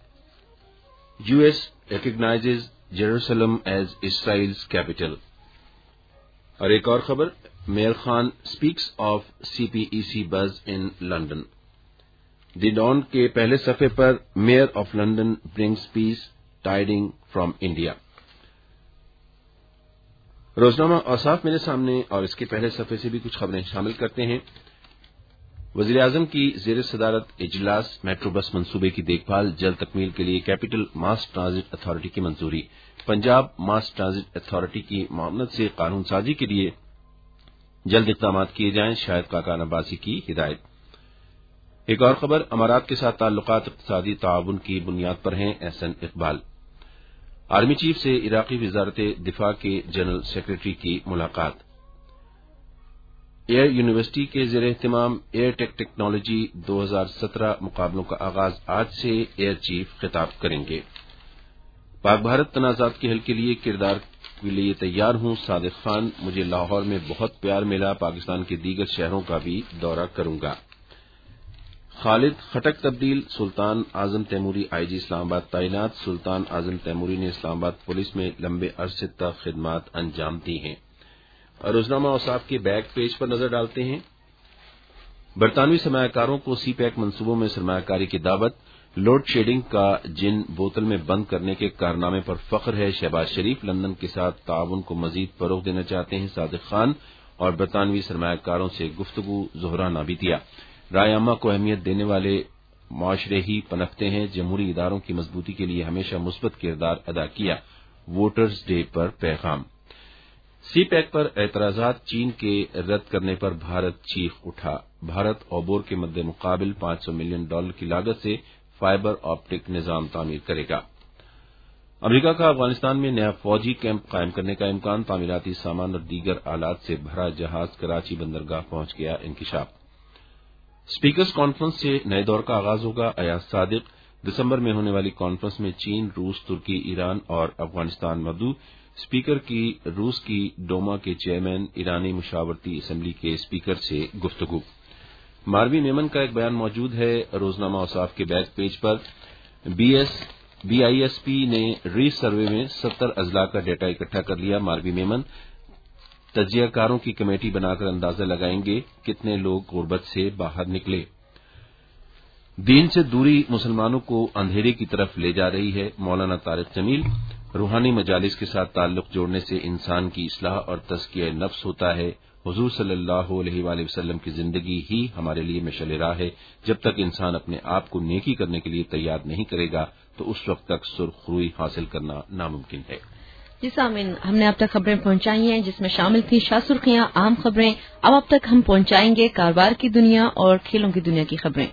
US recognizes Jerusalem as Israel's capital। और एक और खबर, mayor Khan speaks of CPEC buzz in London। The Dawn के पहले सफे पर mayor of London brings peace tiding from India। रोजनामा औसाफ मेरे सामने, और इसके पहले सफे से भी कुछ खबरें शामिल करते हैं। वजीर आजम की जेर सदारत इजलास, मेट्रो बस मंसूबे की देखभाल जल्द तकमील के लिए कैपिटल मास ट्रांजिट अथॉरिटी की मंजूरी। पंजाब मास ट्रांजिट अथॉरिटी की मामलत से कानून साजी के लिए जल्द इक़दाम किए जाएं, शाहिद खाकान अब्बासी की हिदायत। एक और खबर, अमारात के साथ ताल्लुकात इक़्तिसादी ताउन की बुनियाद पर हैं, एहसन इकबाल। आर्मी चीफ से इराकी वजारत दिफा के जनरल सेक्रेटरी की मुलाकात। एयर यूनिवर्सिटी के ज़ेर एहतमाम एयर टेक टेक्नोलॉजी 2017 मुकाबलों का आगाज आज से एयर चीफ खिताब करेंगे। पाक भारत तनाज़ात के हल के लिए किरदार के लिए तैयार हूं, सादिक खान। मुझे लाहौर में बहुत प्यार मिला, पाकिस्तान के दीगर शहरों का भी दौरा करूंगा। खालिद खटक तब्दील, सुल्तान आजम तैमूरी आईजी इस्लामाबाद तैनात। सुल्तान आजम तैमूरी ने इस्लामाबाद पुलिस में लंबे अरसे तक खिदमात अंजाम दी हैं। और रोजनामा औसाफ के बैक पेज पर नजर डालते हैं। बरतानवी सरमायाकारों को सीपैक मंसूबों में सरमायाकारी की दावत, लोड शेडिंग का जिन बोतल में बंद करने के कारनामे पर फख्र है, शहबाज शरीफ लंदन के साथ ताउन को मजीद फरोग देना चाहते हैं, सादिक खान। और बरतानवी सरमायाकारों से गुफ्तगू जोहरा नाबितिया, राय आमा को अहमियत देने वाले माशरे ही पनपते हैं, जमहूरी इदारों की मजबूती के लिए हमेशा मुस्बत किरदार अदा किया, वोटर्स डे पर पैगाम। सीपैक पर एतराजात, चीन के रद्द करने पर भारत चीख उठा। भारत ओबोर के मद्दे मुकाबिल $500 मिलियन की लागत से फाइबर ऑप्टिक निजाम तामीर करेगा। अमरीका का अफगानिस्तान में नया फौजी कैंप कायम करने का इम्कान, तामीराती सामान और दीगर आलात से भरा जहाज कराची बंदरगाह पहुंच गया, इंकिशाफ। स्पीकर्स कॉन्फ्रेंस से नए दौर का आगाज होगा, अयाज सादिक। दिसंबर में होने वाली कॉन्फ्रेंस में चीन, रूस, तुर्की, ईरान और अफगानिस्तान मदऊ। स्पीकर की रूस की डोमा के चेयरमैन, ईरानी मुशावरती असम्बली के स्पीकर से गुफ्तगू। मारवी मेमन का एक बयान मौजूद है रोजनामा औसाफ के बैक पेज पर। बीआईएसपी ने री सर्वे में 70 अजला का डेटा इकट्ठा कर लिया, मारवी मेमन। तजियाकारों की कमेटी बनाकर अंदाजा लगाएंगे कितने लोग गुर्बत से बाहर निकले। दीन से दूरी मुसलमानों को अंधेरे की तरफ ले जा रही है, मौलाना तारिक जमील। रूहानी मजालिस के साथ ताल्लुक जोड़ने से इंसान की इस्लाह और तज़किया नफ्स होता है। हुजूर सल्लल्लाहु अलैहि वसल्लम की जिंदगी ही हमारे लिए मशाल राह है। जब तक इंसान अपने आप को नेकी करने के लिए तैयार नहीं करेगा तो उस वक्त तक सुरखरुई हासिल करना नामुमकिन है। जी सामिन, हमने अब तक खबरें पहुंचाई हैं, जिसमें शामिल थी शासुर्खियां, आम खबरें। अब तक हम पहुंचाएंगे कारोबार की दुनिया और खेलों की दुनिया की खबरें।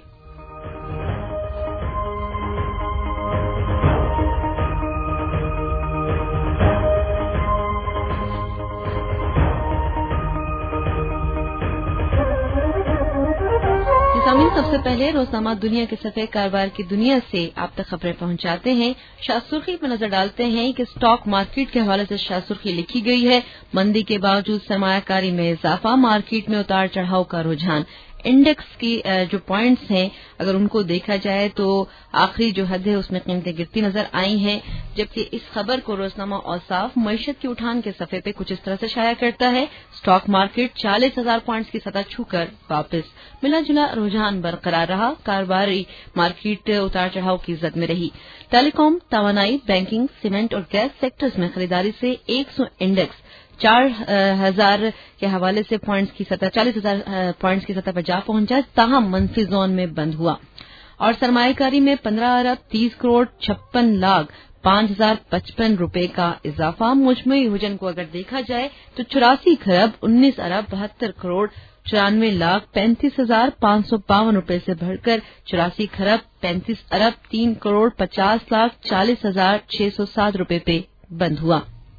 सबसे पहले रोजनामा दुनिया के सफे कारोबार की दुनिया से आप तक खबरें पहुंचाते हैं। शाह सुर्खी पर नजर डालते हैं कि स्टॉक मार्केट के हवाले से शाह सुर्खी लिखी गई है, मंदी के बावजूद सरमायाकारी में इजाफा, मार्केट में उतार चढ़ाव का रुझान। इंडेक्स की जो पॉइंट्स हैं अगर उनको देखा जाए तो आखिरी जो हद है उसमें कीमतें गिरती नजर आई हैं, जबकि इस खबर को रोजनामा औसाफ मईशत की उठान के सफे पे कुछ इस तरह से शाया करता है। स्टॉक मार्केट 40,000 पॉइंट्स की सतह छूकर वापस, मिला जुला रुझान बरकरार रहा, कारोबारी मार्केट उतार चढ़ाव की जद में रही। टेलीकॉम, तवानाई, बैंकिंग, सीमेंट और गैस सेक्टर्स में खरीदारी से 100 इंडेक्स 4,000 के हवाले से पॉइंट्स की सतह 40,000 पॉइंट्स की सतह पर जा पहुंचा, ताहम मंफी जोन में बंद हुआ। और सरमायाकारी में 15 अरब 30 करोड़ 56 लाख 5,055 रुपए का इजाफा। मुजमई हुजन को अगर देखा जाए तो 84 खरब 19 अरब 72 करोड़ 94 लाख 35,552 रुपए से बढ़कर 84 खरब 35 अरब 3 करोड़ 50 लाख 40,607 रुपए पे बंद हुआ।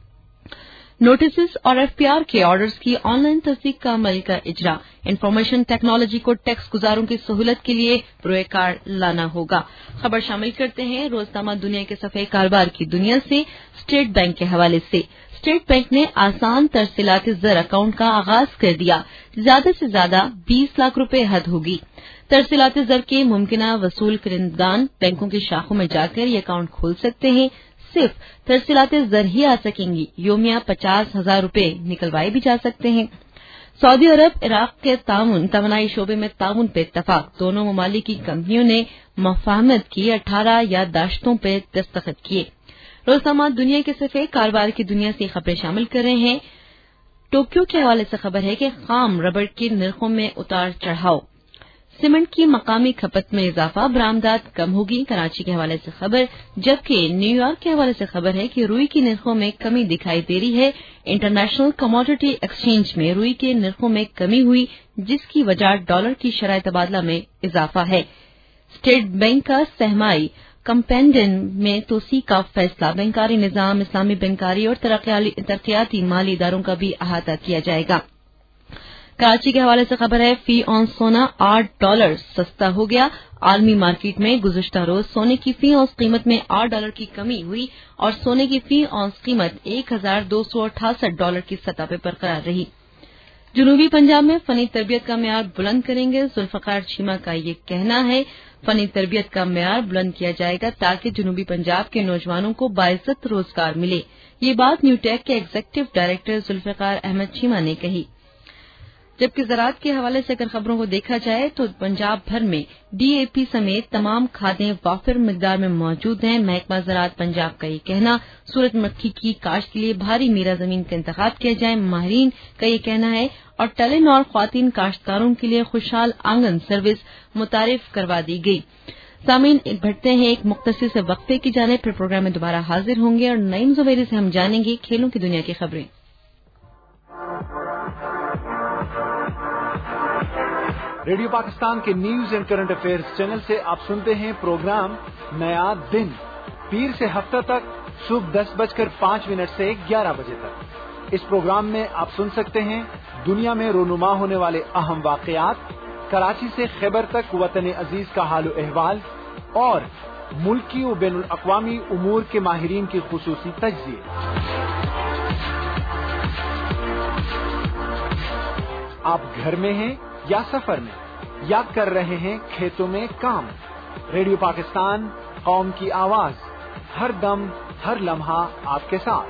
नोटिस और एफपीआर के ऑर्डर्स की ऑनलाइन तस्दीक का अमल का इजरा। इंफॉर्मेशन टेक्नोलॉजी को टैक्स गुजारों की सहूलत के लिए ब्रोए कार्ड लाना होगा। खबर शामिल करते हैं रोजनामा दुनिया के सफे कारोबार की दुनिया से स्टेट बैंक के हवाले से। स्टेट बैंक ने आसान तरसीलाती ज़र अकाउंट का आगाज कर दिया। ज्यादा से ज्यादा 20 लाख रुपए हद होगी। तरसीलाती ज़र के मुमकिना वसूल करंदगान बैंकों की शाखों में जाकर ये अकाउंट खोल सकते हैं। सिर्फ तरसीलाते ज़र ही आ सकेंगी। योमिया 50,000 रुपए निकलवाए भी जा सकते हैं। सऊदी अरब इराक के तवानाई शोबे में ताउन पे इत्तफाक। दोनों ममालिक की कंपनियों ने मफाहमत की 18 याददाश्तों पे दस्तखत किए। रोजनामा दुनिया के सफे कारोबार की दुनिया से खबरें शामिल कर रहे हैं। टोक्यो के हवाले से खबर है कि खाम रबड़ के निर्खों में उतार चढ़ाव, सीमेंट की मकामी खपत में इजाफा, बरामदात कम होगी। कराची के हवाले से खबर, जबकि न्यूयॉर्क के हवाले से खबर है कि रुई की निर्खों में कमी दिखाई दे रही है। इंटरनेशनल कमोडिटी एक्सचेंज में रुई के निर्खों में कमी हुई, जिसकी वजह डॉलर की शरह तबादला में इजाफा है। स्टेट बैंक का सहमाई कंपेंडन में तोसी का फैसला, बैंकारी निजाम, इस्लामी बैंकारी और तरक्याती माली इदारों का भी अहाता किया जाएगा। कराची के हवाले से खबर है, फी ऑन सोना $8 सस्ता हो गया। आलमी मार्केट में गुज़िश्ता रोज सोने की फी ऑन कीमत में $8 की कमी हुई और सोने की फी ऑन कीमत $1,268 की सतह पर बरकरार रही। जनूबी पंजाब में फनी तरबियत का मेयार बुलंद करेंगे। जुल्फकार चीमा का ये कहना है, फनी तरबियत का मेयार बुलंद किया जाएगा ताकि जनूबी पंजाब के नौजवानों को बाइज्जत रोजगार मिले। ये बात न्यूटेक के एग्जीक्यूटिव डायरेक्टर जुल्फकार अहमद चीमा ने कही। जबकि ज़राअत के हवाले से अगर खबरों को देखा जाए तो पंजाब भर में डीएपी समेत तमाम खादें वाफिर मिकदार में मौजूद हैं। महकमा ज़राअत पंजाब का ये कहना, सूरजमुखी की काश्त के लिए भारी मीरा जमीन का इंतखाब किया जाए, माहिरीन का ये कहना है। और टेलीनॉर ख्वातीन काश्तकारों के लिए खुशहाल आंगन सर्विस मुतारिफ करवा दी गई। सामीन बढ़ते हैं एक मुख्तसर से वक्फे की जाने, फिर प्रोग्राम में दोबारा हाजिर होंगे और नईम जुबैरी से हम जानेंगे खेलों की दुनिया की खबरें। रेडियो पाकिस्तान के news and current affairs channel से आप सुनते हैं प्रोग्राम नया दिन, पीर से हफ्ता तक सुबह 10:05 से 11 बजे तक। इस प्रोग्राम में आप सुन सकते हैं दुनिया में रोनुमा होने वाले अहम वाकयात, कराची से खैबर तक वतन अजीज का हाल अहवाल और मुल्की व बैनुल अक़वामी उमूर के माहिरीन की खुसूसी तज्ज़िये। आप घर में हैं या सफर में या कर रहे हैं खेतों में काम, रेडियो पाकिस्तान कौम की आवाज, हर दम हर लम्हा आपके साथ।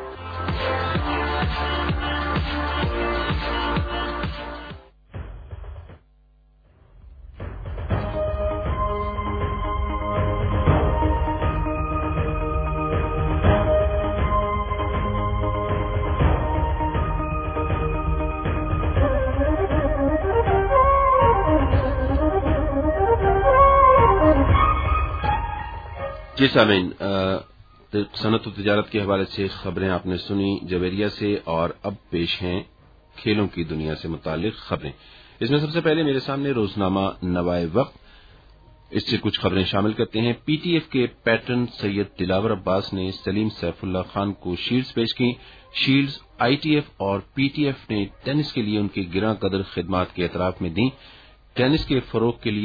जी सामीन, सनत और तिजारत के हवाले से खबरें आपने सुनी जवेरिया से, और अब पेश हैं खेलों की दुनिया से मुतालिक खबरें। इसमें सबसे पहले मेरे सामने रोजनामा नवाए वक्त, इससे कुछ खबरें शामिल करते हैं। पीटीएफ के पैटर्न सैयद दिलावर अब्बास ने सलीम सैफुल्लाह खान को शील्ड्स पेश की। शील्ड्स आईटीएफ और पीटीएफ ने टेनिस के लिए उनकी गिरां कदर खिदमात के एतराफ में दी। टेनिस के फरोग के लिए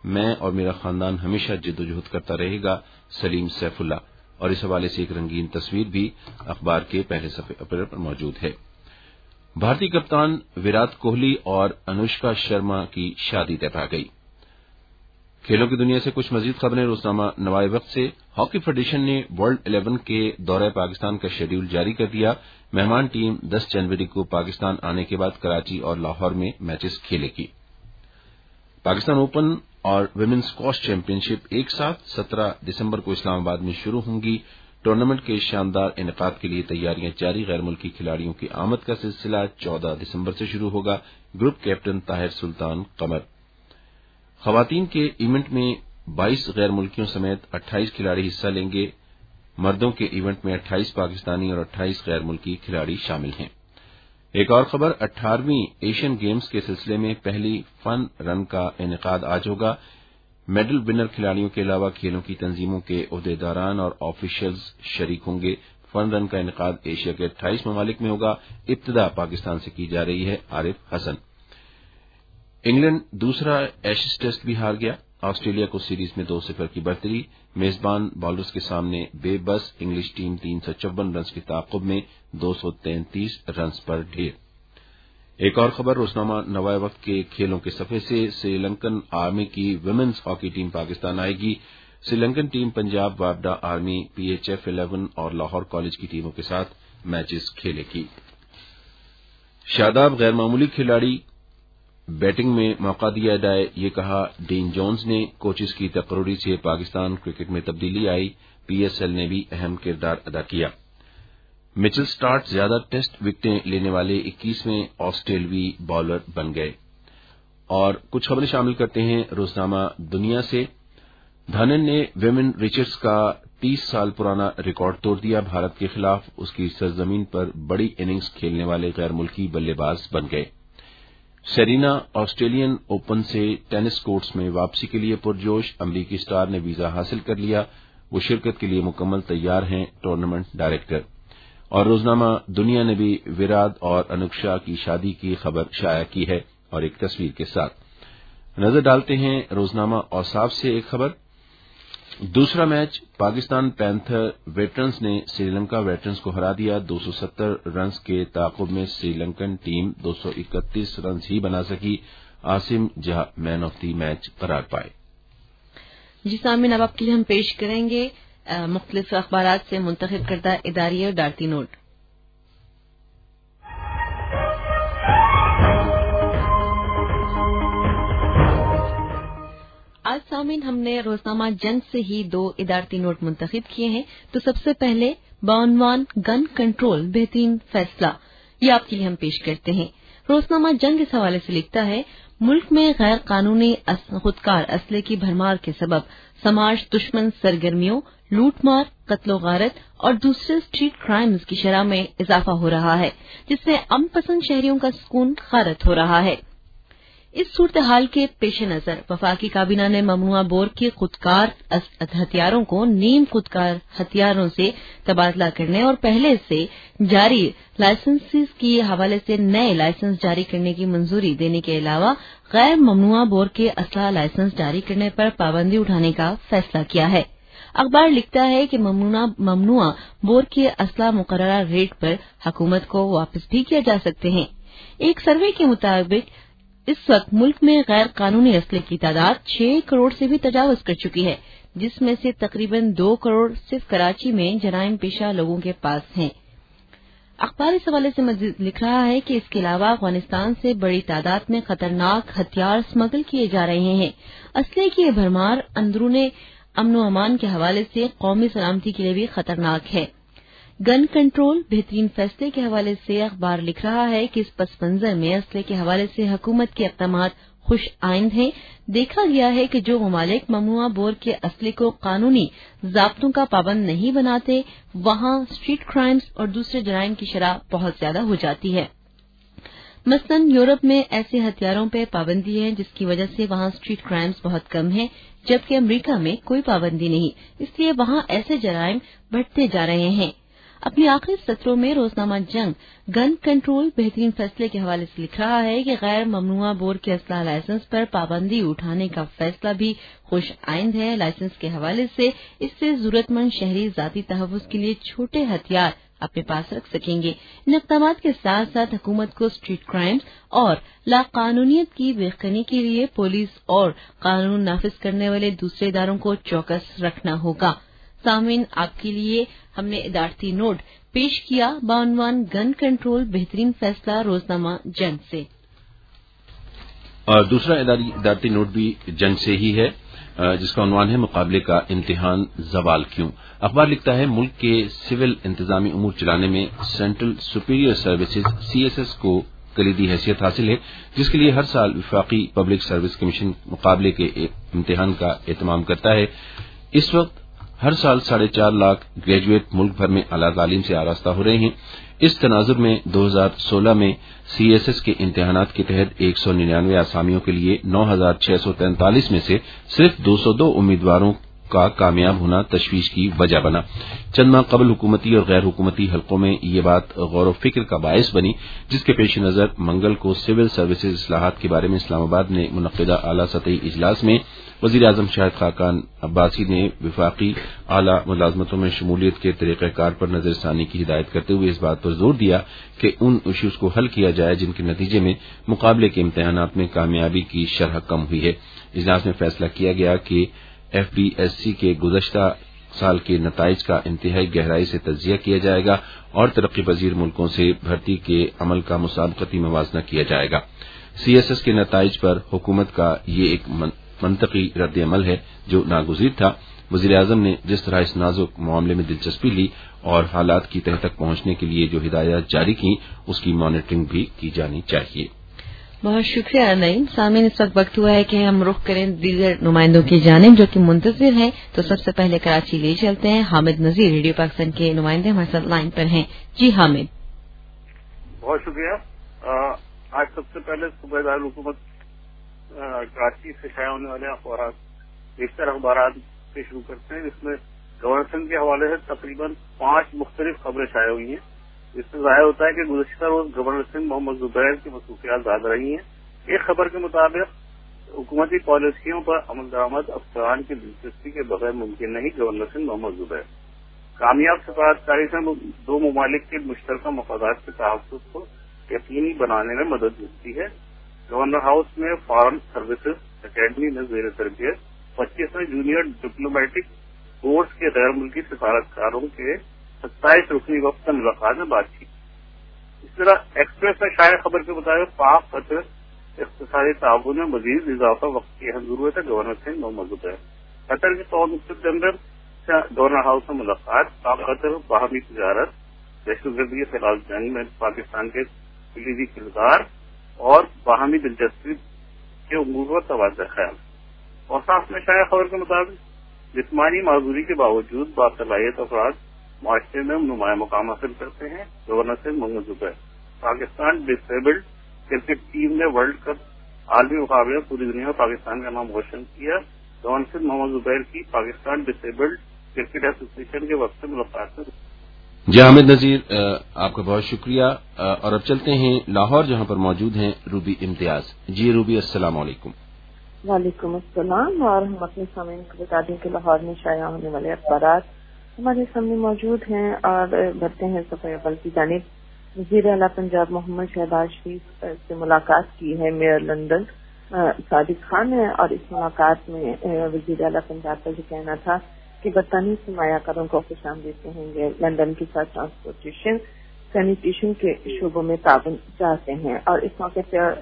میں اور میرا خاندان ہمیشہ جدوجہد کرتا رہے گا، سلیم سیف اللہ۔ اور اس حوالے سے ایک رنگین تصویر بھی اخبار کے پہلے صفحے پر موجود ہے۔ بھارتی کپتان وراٹ کوہلی اور انوشکا شرما کی شادی طے پا گئی۔ کھیلوں کی دنیا سے کچھ مزید خبریں روزنامہ نوائے وقت سے۔ ہاکی فیڈریشن نے ورلڈ 11 کے دورہ پاکستان کا شیڈول جاری کر دیا۔ مہمان ٹیم 10 جنوری کو پاکستان آنے کے بعد کراچی اور لاہور میں میچز کھیلے گی۔ پاکستان اوپن اور ویمنز اسکواش چیمپئن شپ ایک ساتھ 17 دسمبر کو اسلام آباد میں شروع ہوں گی۔ ٹورنامنٹ کے شاندار انعقاد کے لیے تیاریاں جاری۔ غیر ملکی کھلاڑیوں کی آمد کا سلسلہ 14 دسمبر سے شروع ہوگا۔ Group captain Tahir Sultan Qamar. خواتین کے ایونٹ میں 22 غیر ملکیوں سمیت 28 کھلاڑی حصہ لیں گے۔ مردوں کے ایونٹ میں 28 پاکستانی اور 28 غیر ملکی کھلاڑی شامل ہیں۔ ایک اور خبر، 18ویں ایشین گیمز کے سلسلے میں پہلی فن رن کا انعقاد آج ہوگا۔ میڈل ونر کھلاڑیوں کے علاوہ کھیلوں کی تنظیموں کے عہدیداران اور آفیشلز شریک ہوں گے۔ فن رن کا انعقاد ایشیا کے 28 ممالک میں ہوگا۔ ابتدا پاکستان سے کی جا رہی ہے۔ عارف حسن۔ انگلینڈ دوسرا ایشز ٹیسٹ بھی ہار گیا۔ آسٹریلیا کو سیریز میں 2-0 کی برتری۔ میزبان بالرز کے سامنے بے بس انگلش ٹیم 354 رنز کے تعاقب میں 233 رنز پر ڈھیر۔ ایک اور خبر روزنامہ نوائے وقت کے کھیلوں کے صفحے سے، سری لنکن آرمی کی ویمنز ہاکی ٹیم پاکستان آئے گی۔ سری لنکن ٹیم پنجاب وابڈا آرمی، PHF 11 اور لاہور کالج کی ٹیموں کے ساتھ میچز کھیلے گی۔ شاداب غیر معمولی کھلاڑی، بیٹنگ میں موقع دیا جائے، یہ کہا ڈین جونز نے۔ کوچز کی تقرری سے پاکستان کرکٹ میں تبدیلی آئی، PSL نے بھی اہم کردار ادا کیا۔ مچل سٹارک زیادہ ٹیسٹ وکٹیں لینے والے 21ویں آسٹریلوی بالر بن گئے۔ اور کچھ خبریں شامل کرتے ہیں روزنامہ دنیا سے۔ دھانن نے ویمن ریچرڈز کا 30 سال پرانا ریکارڈ توڑ دیا۔ بھارت کے خلاف اس کی سرزمین پر بڑی اننگز کھیلنے والے غیر ملکی بلے باز بن گئے۔ سیرینا آسٹریلین اوپن سے ٹینس کورٹس میں واپسی کے لیے پرجوش۔ امریکی سٹار نے ویزا حاصل کر لیا، وہ شرکت کے لیے مکمل تیار ہیں، ٹورنامنٹ ڈائریکٹر۔ اور روزنامہ دنیا نے بھی وراٹ اور انوشکا کی شادی کی خبر شائع کی ہے، اور ایک تصویر کے ساتھ۔ نظر ڈالتے ہیں روزنامہ اوصاف سے ایک خبر۔ دوسرا میچ پاکستان پینتھر ویٹرنز نے سری لنکا ویٹرنز کو ہرا دیا۔ 270 رنز کے تعاقب میں سری لنکن ٹیم 231 رنز ہی بنا سکی۔ عاصم جہاں مین آف دی میچ قرار پائے۔ جی سامعین، اب آپ کے لیے ہم پیش کریں گے مختلف اخبارات سے منتخب کردہ اداریہ اور ڈارتی نوٹ۔ آج سامعین ہم نے روزنامہ جنگ سے ہی 2 ادارتی نوٹ منتخب کیے ہیں۔ تو سب سے پہلے بعنوان گن کنٹرول بہترین فیصلہ، یہ آپ کے لیے ہم پیش کرتے ہیں۔ روزنامہ جنگ اس حوالے سے لکھتا ہے، ملک میں غیر قانونی خودکار اسلحے کی بھرمار کے سبب سماج دشمن سرگرمیوں، لوٹ مار، قتل و غارت اور دوسرے اسٹریٹ کرائمز کی شرح میں اضافہ ہو رہا ہے، جس سے امن پسند شہریوں کا سکون غارت ہو رہا ہے۔ اس صورتحال کے پیش نظر وفاقی کابینہ نے ممنوعہ بور کے خودکار ہتھیاروں کو نیم خودکار ہتھیاروں سے تبادلہ کرنے اور پہلے سے جاری لائسنسز کے حوالے سے نئے لائسنس جاری کرنے کی منظوری دینے کے علاوہ غیر ممنوعہ بور کے اسلحہ لائسنس جاری کرنے پر پابندی اٹھانے کا فیصلہ کیا ہے۔ اخبار لکھتا ہے کہ ممنوعہ بور کے اسلحہ مقررہ ریٹ پر حکومت کو واپس بھی کیا جا سکتے ہیں۔ ایک سروے کے مطابق اس وقت ملک میں غیر قانونی اسلحے کی تعداد 6 کروڑ سے بھی تجاوز کر چکی ہے، جس میں سے تقریباً 2 کروڑ صرف کراچی میں جرائم پیشہ لوگوں کے پاس ہیں۔ اخبار اس حوالے سے مزید لکھ رہا ہے کہ اس کے علاوہ افغانستان سے بڑی تعداد میں خطرناک ہتھیار اسمگل کیے جا رہے ہیں۔ اسلحے کی یہ بھرمار اندرون امن و امان کے حوالے سے قومی سلامتی کے لیے بھی خطرناک ہے۔ گن کنٹرول بہترین فیصلے کے حوالے سے اخبار لکھ رہا ہے کہ اس پس منظر میں اسلحے کے حوالے سے حکومت کے اقدامات خوش آئند ہیں۔ دیکھا گیا ہے کہ جو ممالک ممنوعہ بور کے اسلحے کو قانونی ضابطوں کا پابند نہیں بناتے، وہاں اسٹریٹ کرائمز اور دوسرے جرائم کی شرح بہت زیادہ ہو جاتی ہے۔ مثلاً یورپ میں ایسے ہتھیاروں پہ پابندی ہے جس کی وجہ سے وہاں اسٹریٹ کرائمز بہت کم ہیں، جبکہ امریکہ میں کوئی پابندی نہیں، اس لیے وہاں ایسے جرائم بڑھتے جا رہے ہیں۔ अपने आखिरी सत्रों में रोजनामा जंग गन कंट्रोल बेहतरीन फैसले के हवाले से लिख रहा है कि गैर ममनुआ बोर के असला लाइसेंस पर पाबंदी उठाने का फैसला भी खुश आइंद है। लाइसेंस के हवाले से इससे जरूरतमंद शहरी जाती तहफ़्फ़ुज़ के लिए छोटे हथियार अपने पास रख सकेंगे। इन इक़दाम के साथ साथ हुकूमत को स्ट्रीट क्राइम्स और लाकानूनियत की बेखनी के लिए पुलिस और कानून नाफिज करने वाले दूसरे इदारों को चौकस रखना होगा। सामीन, आपके लिए हमने इदारती नोट पेश किया बाउनवान गन कंट्रोल बेहतरीन फैसला रोजनामा जंग से। और दूसरा इदारती नोट भी जंग से ही है, जिसका उन्वान है मुकाबले का इम्तिहान ज़वाल क्यों। अखबार लिखता है मुल्क के सिविल इंतजामी उमूर चलाने में सेंट्रल सुपीरियर सर्विसेज CSS को कलीदी हैसियत हासिल है, जिसके लिए हर साल वफाकी पब्लिक सर्विस कमीशन मुकाबले के इम्तिहान का एहतमाम करता है। इस वक्त हर साल 4.5 लाख ग्रेजुएट मुल्क भर में आला तालीम से आरास्ता हो रहे हैं। इस तनाजुर में 2016 में CSS के इम्तिहानात के तहत 199 आसामियों के लिए 9,643 में से सिर्फ 202 उम्मीदवारों का कामयाब होना तशवीश की वजह बना। चंद माह कबल हुकूमती और गैर हुकूमती हलकों में ये बात गौर फिक्र का बायस बनी, जिसके पेश नज़र मंगल को सिविल सर्विसेज इस्लाहात के बारे में इस्लामाबाद में मुनक़िदा आला सतही इजलास में वज़ीर आज़म शाहिद खाकान अब्बासी ने वफाकी आला मुलाजमतों में शमूलियत के तरीक़ाकार पर नज़रसानी की हिदायत करते हुए इस बात पर जोर दिया कि उन इश्यूज को हल किया जाए जिनके नतीजे में मुकाबले के इम्तिहानात में कामयाबी की शरह कम हुई है। इजलास में फैसला किया गया कि FBSC के गुज़श्ता साल के नताइज का इंतहाई गहराई से तज्जिया किया जाएगा और तरक्की पजीर मुल्कों से भर्ती के अमल का मुसाबकती मवाजना किया जाएगा। CSS के नताइज पर हुकूमत का ये एक मंतकी रद्द अमल है जो नागुज़ीर था। वज़ीर आज़म ने जिस तरह इस नाजुक मामले में दिलचस्पी ली और हालात की तह तक पहुंचने के लिए जो हिदायत जारी की, उसकी मॉनिटरिंग भी की जानी चाहिए। बहुत शुक्रिया नईम। सामीन, इस वक्त हुआ है कि हम रुख करें दीगर नुमाइंदों की जानिब जो कि मुंतज़िर हैं। तो सबसे पहले कराची ले चलते हैं। हामिद नजीर रेडियो पाकिस्तान के नुमाइंदे हमारे साथ लाइन पर हैं। जी हामिद। बहुत शुक्रिया। आज सबसे पहले सूबेदार हुकूमत कराची से शाया होने वाले अखबार बेशतर अखबार से शुरू करते हैं, जिसमें गवर्नर सिंह के हवाले से तकरीबन 5 मुख्तलिफ खबरें शाया हुई हैं। इससे जाहिर होता है कि गुज़श्ता रोज गवर्नर सिंह मोहम्मद जुबैर की मसरूफियात ज्यादा रही हैं। एक खबर के मुताबिक हुकूमती पॉलिसियों पर अमल दरामद अफसरान की दिलचस्पी के बगैर मुमकिन नहीं, गवर्नर सिंह मोहम्मद जुबैर। कामयाब सफारतकारी से 2 ममालिक के मुश्तरका मफादात के तहफ़्फ़ुज़ को यकीनी बनाने में मदद मिलती है। गवर्नर हाउस में फॉरेन सर्विसेज अकेडमी में ज़ेर तरबियत 25वें जूनियर डिप्लोमेटिक कोर्स के गैर मुल्की सिफारतकारों के 27 रुकनी वक्त मुलाकात में बातचीत। इस तरह एक्सप्रेस में शाया खबर के मुताबिक पाक कतर इक़्तिसादी ताउन में मजीद इजाफा वक्त की अहम जरूरत है, गवर्नर सिंह मोहम्मद जुबैर। कतर के कौंसल जनरल से गवर्नर हाउस में मुलाकात, पाक कतर बाहमी तजारत, दहशतगर्दी के खिलाफ जंग में पाकिस्तान के कलीदी किरदार और बाहमी दिलचस्पी के उमूर पर तवज्जो ख्याल। और साथ में शाया खबर के मुताबिक जिस्मानी माजूरी के बावजूद बासलाहियत अफराद माशरे में नुमाया मुकाम हासिल करते हैं, governor Sindh Mohammad Zubair. Pakistan disabled cricket team ने वर्ल्ड कप आलमी मुकाबले में पूरी दुनिया में पाकिस्तान का नाम रोशन किया। गवर्नर सिंह मोहम्मद जुबैर की पाकिस्तान डिसेबल्ड क्रिकेट एसोसिएशन के वक्त से मुलाकात में। जी हामिद नजीर, आपका बहुत शुक्रिया। और अब चलते हैं लाहौर, जहां पर मौजूद हैं रूबी इम्तियाज। जी रूबी, अस्सलाम वालेकुम। वालेकुम अस्सलाम। और हम अपने सामने को बता दें कि लाहौर में शाया होने वाले अखबार हमारे सामने मौजूद हैं और बढ़ते हैं सफाई अव्वल की जानिब। वज़ीर आला पंजाब मोहम्मद शहबाज शरीफ से मुलाकात की है मेयर लंदन सादिक खान ने, और इस मुलाकात में वज़ीर आला पंजाब का जो कहना था कि बरतानी सरमायाकारों को खुशामदीद कहेंगे, लंदन के साथ ट्रांसपोर्टेशन सैनिटेशन के शोबों में ताउन चाहते हैं। और इस मौके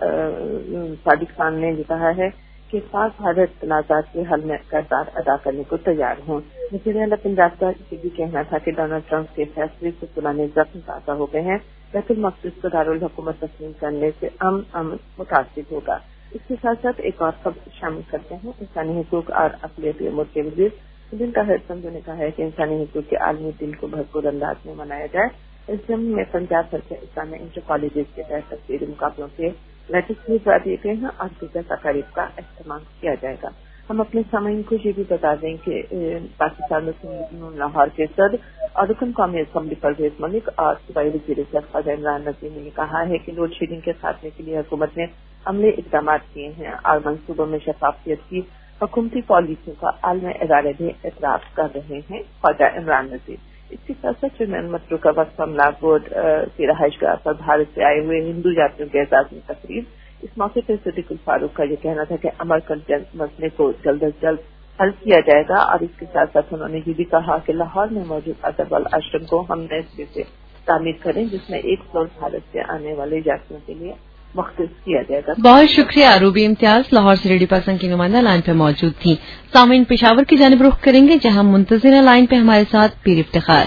पर सादिक खान ने कहा है कि पाक भारत तनाज़ात के हल में किरदार अदा करने को तैयार हों। वज़ीर आला पंजाब का ये भी कहना था कि डोनाल्ड ट्रंप के फैसले से पुराने जख्म ताज़ा हो गए हैं, बैतुल मक़दिस को दारुल हुकूमत तस्लीम करने से अमन मुतासिर होगा। इसके साथ साथ एक और खबर शामिल करते हैं। इंसानी हकूक और अक़लियती उमूर के वज़ीर दिन का संधू ने कहा है कि इंसानी हकूक के आलमी दिन को भरपूर अंदाज में मनाया जाए। इस जम्न में पंजाब सरकार इस्लामिक इंटर कॉलेज के तहत तफसीली मुकाबलों के लेटेस्ट भी दिए गए हैं और दीगर तकारीब का इस्तेमाल किया जाएगा। ہم اپنے سامعین کو یہ بھی بتا دیں کہ پاکستان مسلم لاہور کے صدر اور رکن قومی اسمبلی پرویز ملک اور صوبائی وزیر خارجہ عمران نذیر نے کہا ہے کہ لوڈ شیڈنگ کے خاتمے کے لیے حکومت نے عملی اقدامات کیے ہیں اور منصوبوں میں شفافیت کی حکومتی پالیسیوں کا عالمی ادارے بھی اعتراف کر رہے ہیں. خواجہ عمران نذیر اس کے ساتھ ساتھ چنن متروکہ وقف املاک بورڈ کی رہائش گاہ پر بھارت سے آئے ہوئے ہندو یاتریوں کے اعزاز میں تقریب. اس موقع پر صدیق الفاروق کا یہ کہنا تھا کہ امرکنٹک مسئلے کو جلد از جلد حل کیا جائے گا اور اس کے ساتھ ساتھ انہوں نے یہ بھی کہا کہ لاہور میں موجود ادب الاشرم کو ہم نئے سرے سے تعمیر کریں جس میں ایک فلور بھارت سے آنے والے یاتریوں کے لیے مختص کیا جائے گا. بہت شکریہ روبی امتیاز لاہور سے ریڈیو پاکستان کی نمائندہ لائن پہ موجود تھیں. سامعین پشاور کی جانب رخ کریں گے جہاں منتظر لائن پہ ہمارے ساتھ پیر افتخار.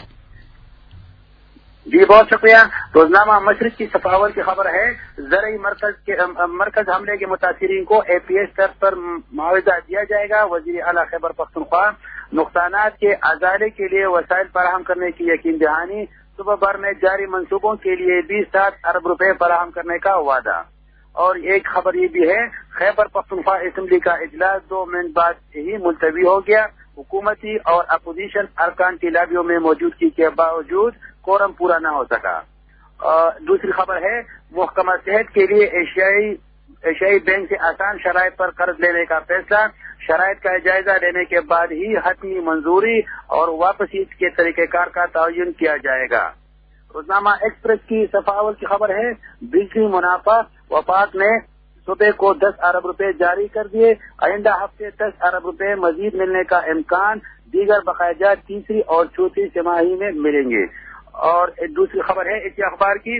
جی بہت شکریہ. روزنامہ مشرق کی صفاور کی خبر ہے زرعی مرکز حملے کے متاثرین کو اے پی ایس طرز پر معاوضہ دیا جائے گا. وزیر اعلیٰ خیبر پختونخوا نقصانات کے ازالے کے لیے وسائل فراہم کرنے کی یقین دہانی. صوبہ بھر میں جاری منصوبوں کے لیے 20 ارب روپے فراہم کرنے کا وعدہ. اور ایک خبر یہ بھی ہے خیبر پختونخوا اسمبلی کا اجلاس 2 منٹ بعد ہی ملتوی ہو گیا. حکومتی اور اپوزیشن ارکان کی لابیوں میں موجودگی کے باوجود کورم پورا نہ ہو سکا. دوسری خبر ہے محکمہ صحت کے لیے ایشیائی بینک سے آسان شرائط پر قرض لینے کا فیصلہ. شرائط کا جائزہ لینے کے بعد ہی حتمی منظوری اور واپسی کے طریقہ کار کا تعین کیا جائے گا. روزنامہ ایکسپریس کی صفاول کی خبر ہے بجلی منافع وفاق نے صوبے کو 10 ارب روپے جاری کر دیے. آئندہ ہفتے 10 ارب روپے مزید ملنے کا امکان. دیگر بقایا جات تیسری اور چوتھی سماہی میں ملیں گے. اور ایک دوسری خبر ہے اسی اخبار کی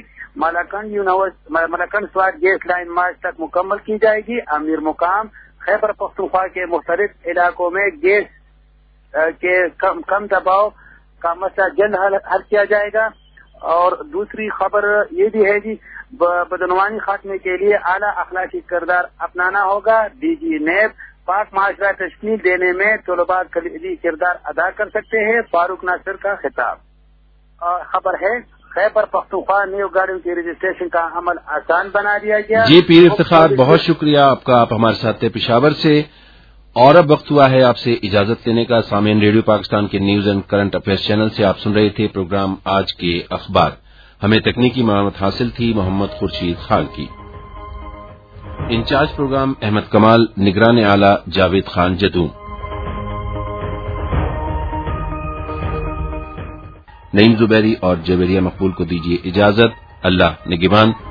Malakand Swat gas line March تک مکمل کی جائے گی. امیر مقام خیبر پختونخوا کے مختلف علاقوں میں گیس کے کم دباؤ کا مسئلہ جلد حل کیا جائے گا. اور دوسری خبر یہ بھی ہے جی بدعنوانی خاتمے کے لیے اعلیٰ اخلاقی کردار اپنانا ہوگا. ڈی جی نیب پاک معاشرہ تشکیل دینے میں طلباء کلیدی کردار ادا کر سکتے ہیں. فاروق ناصر کا خطاب. خبر ہے خیبر پختونخوا نیو گاڑیوں کی رجسٹریشن کا عمل آسان بنا دیا گیا. جی پیر افتخار بہت شکریہ آپ کا. آپ ہمارے ساتھ تھے پشاور سے. اور اب وقت ہوا ہے آپ سے اجازت لینے کا. سامعین ریڈیو پاکستان کے news and current affairs channel سے آپ سن رہے تھے پروگرام آج کے اخبار. ہمیں تکنیکی معاونت حاصل تھی محمد خورشید خان کی. Incharge program Ahmed Kamal. نگران اعلی جاوید خان جدوں. نعیم زبیری اور جویریہ مقبول کو دیجیے اجازت. اللہ نگہبان.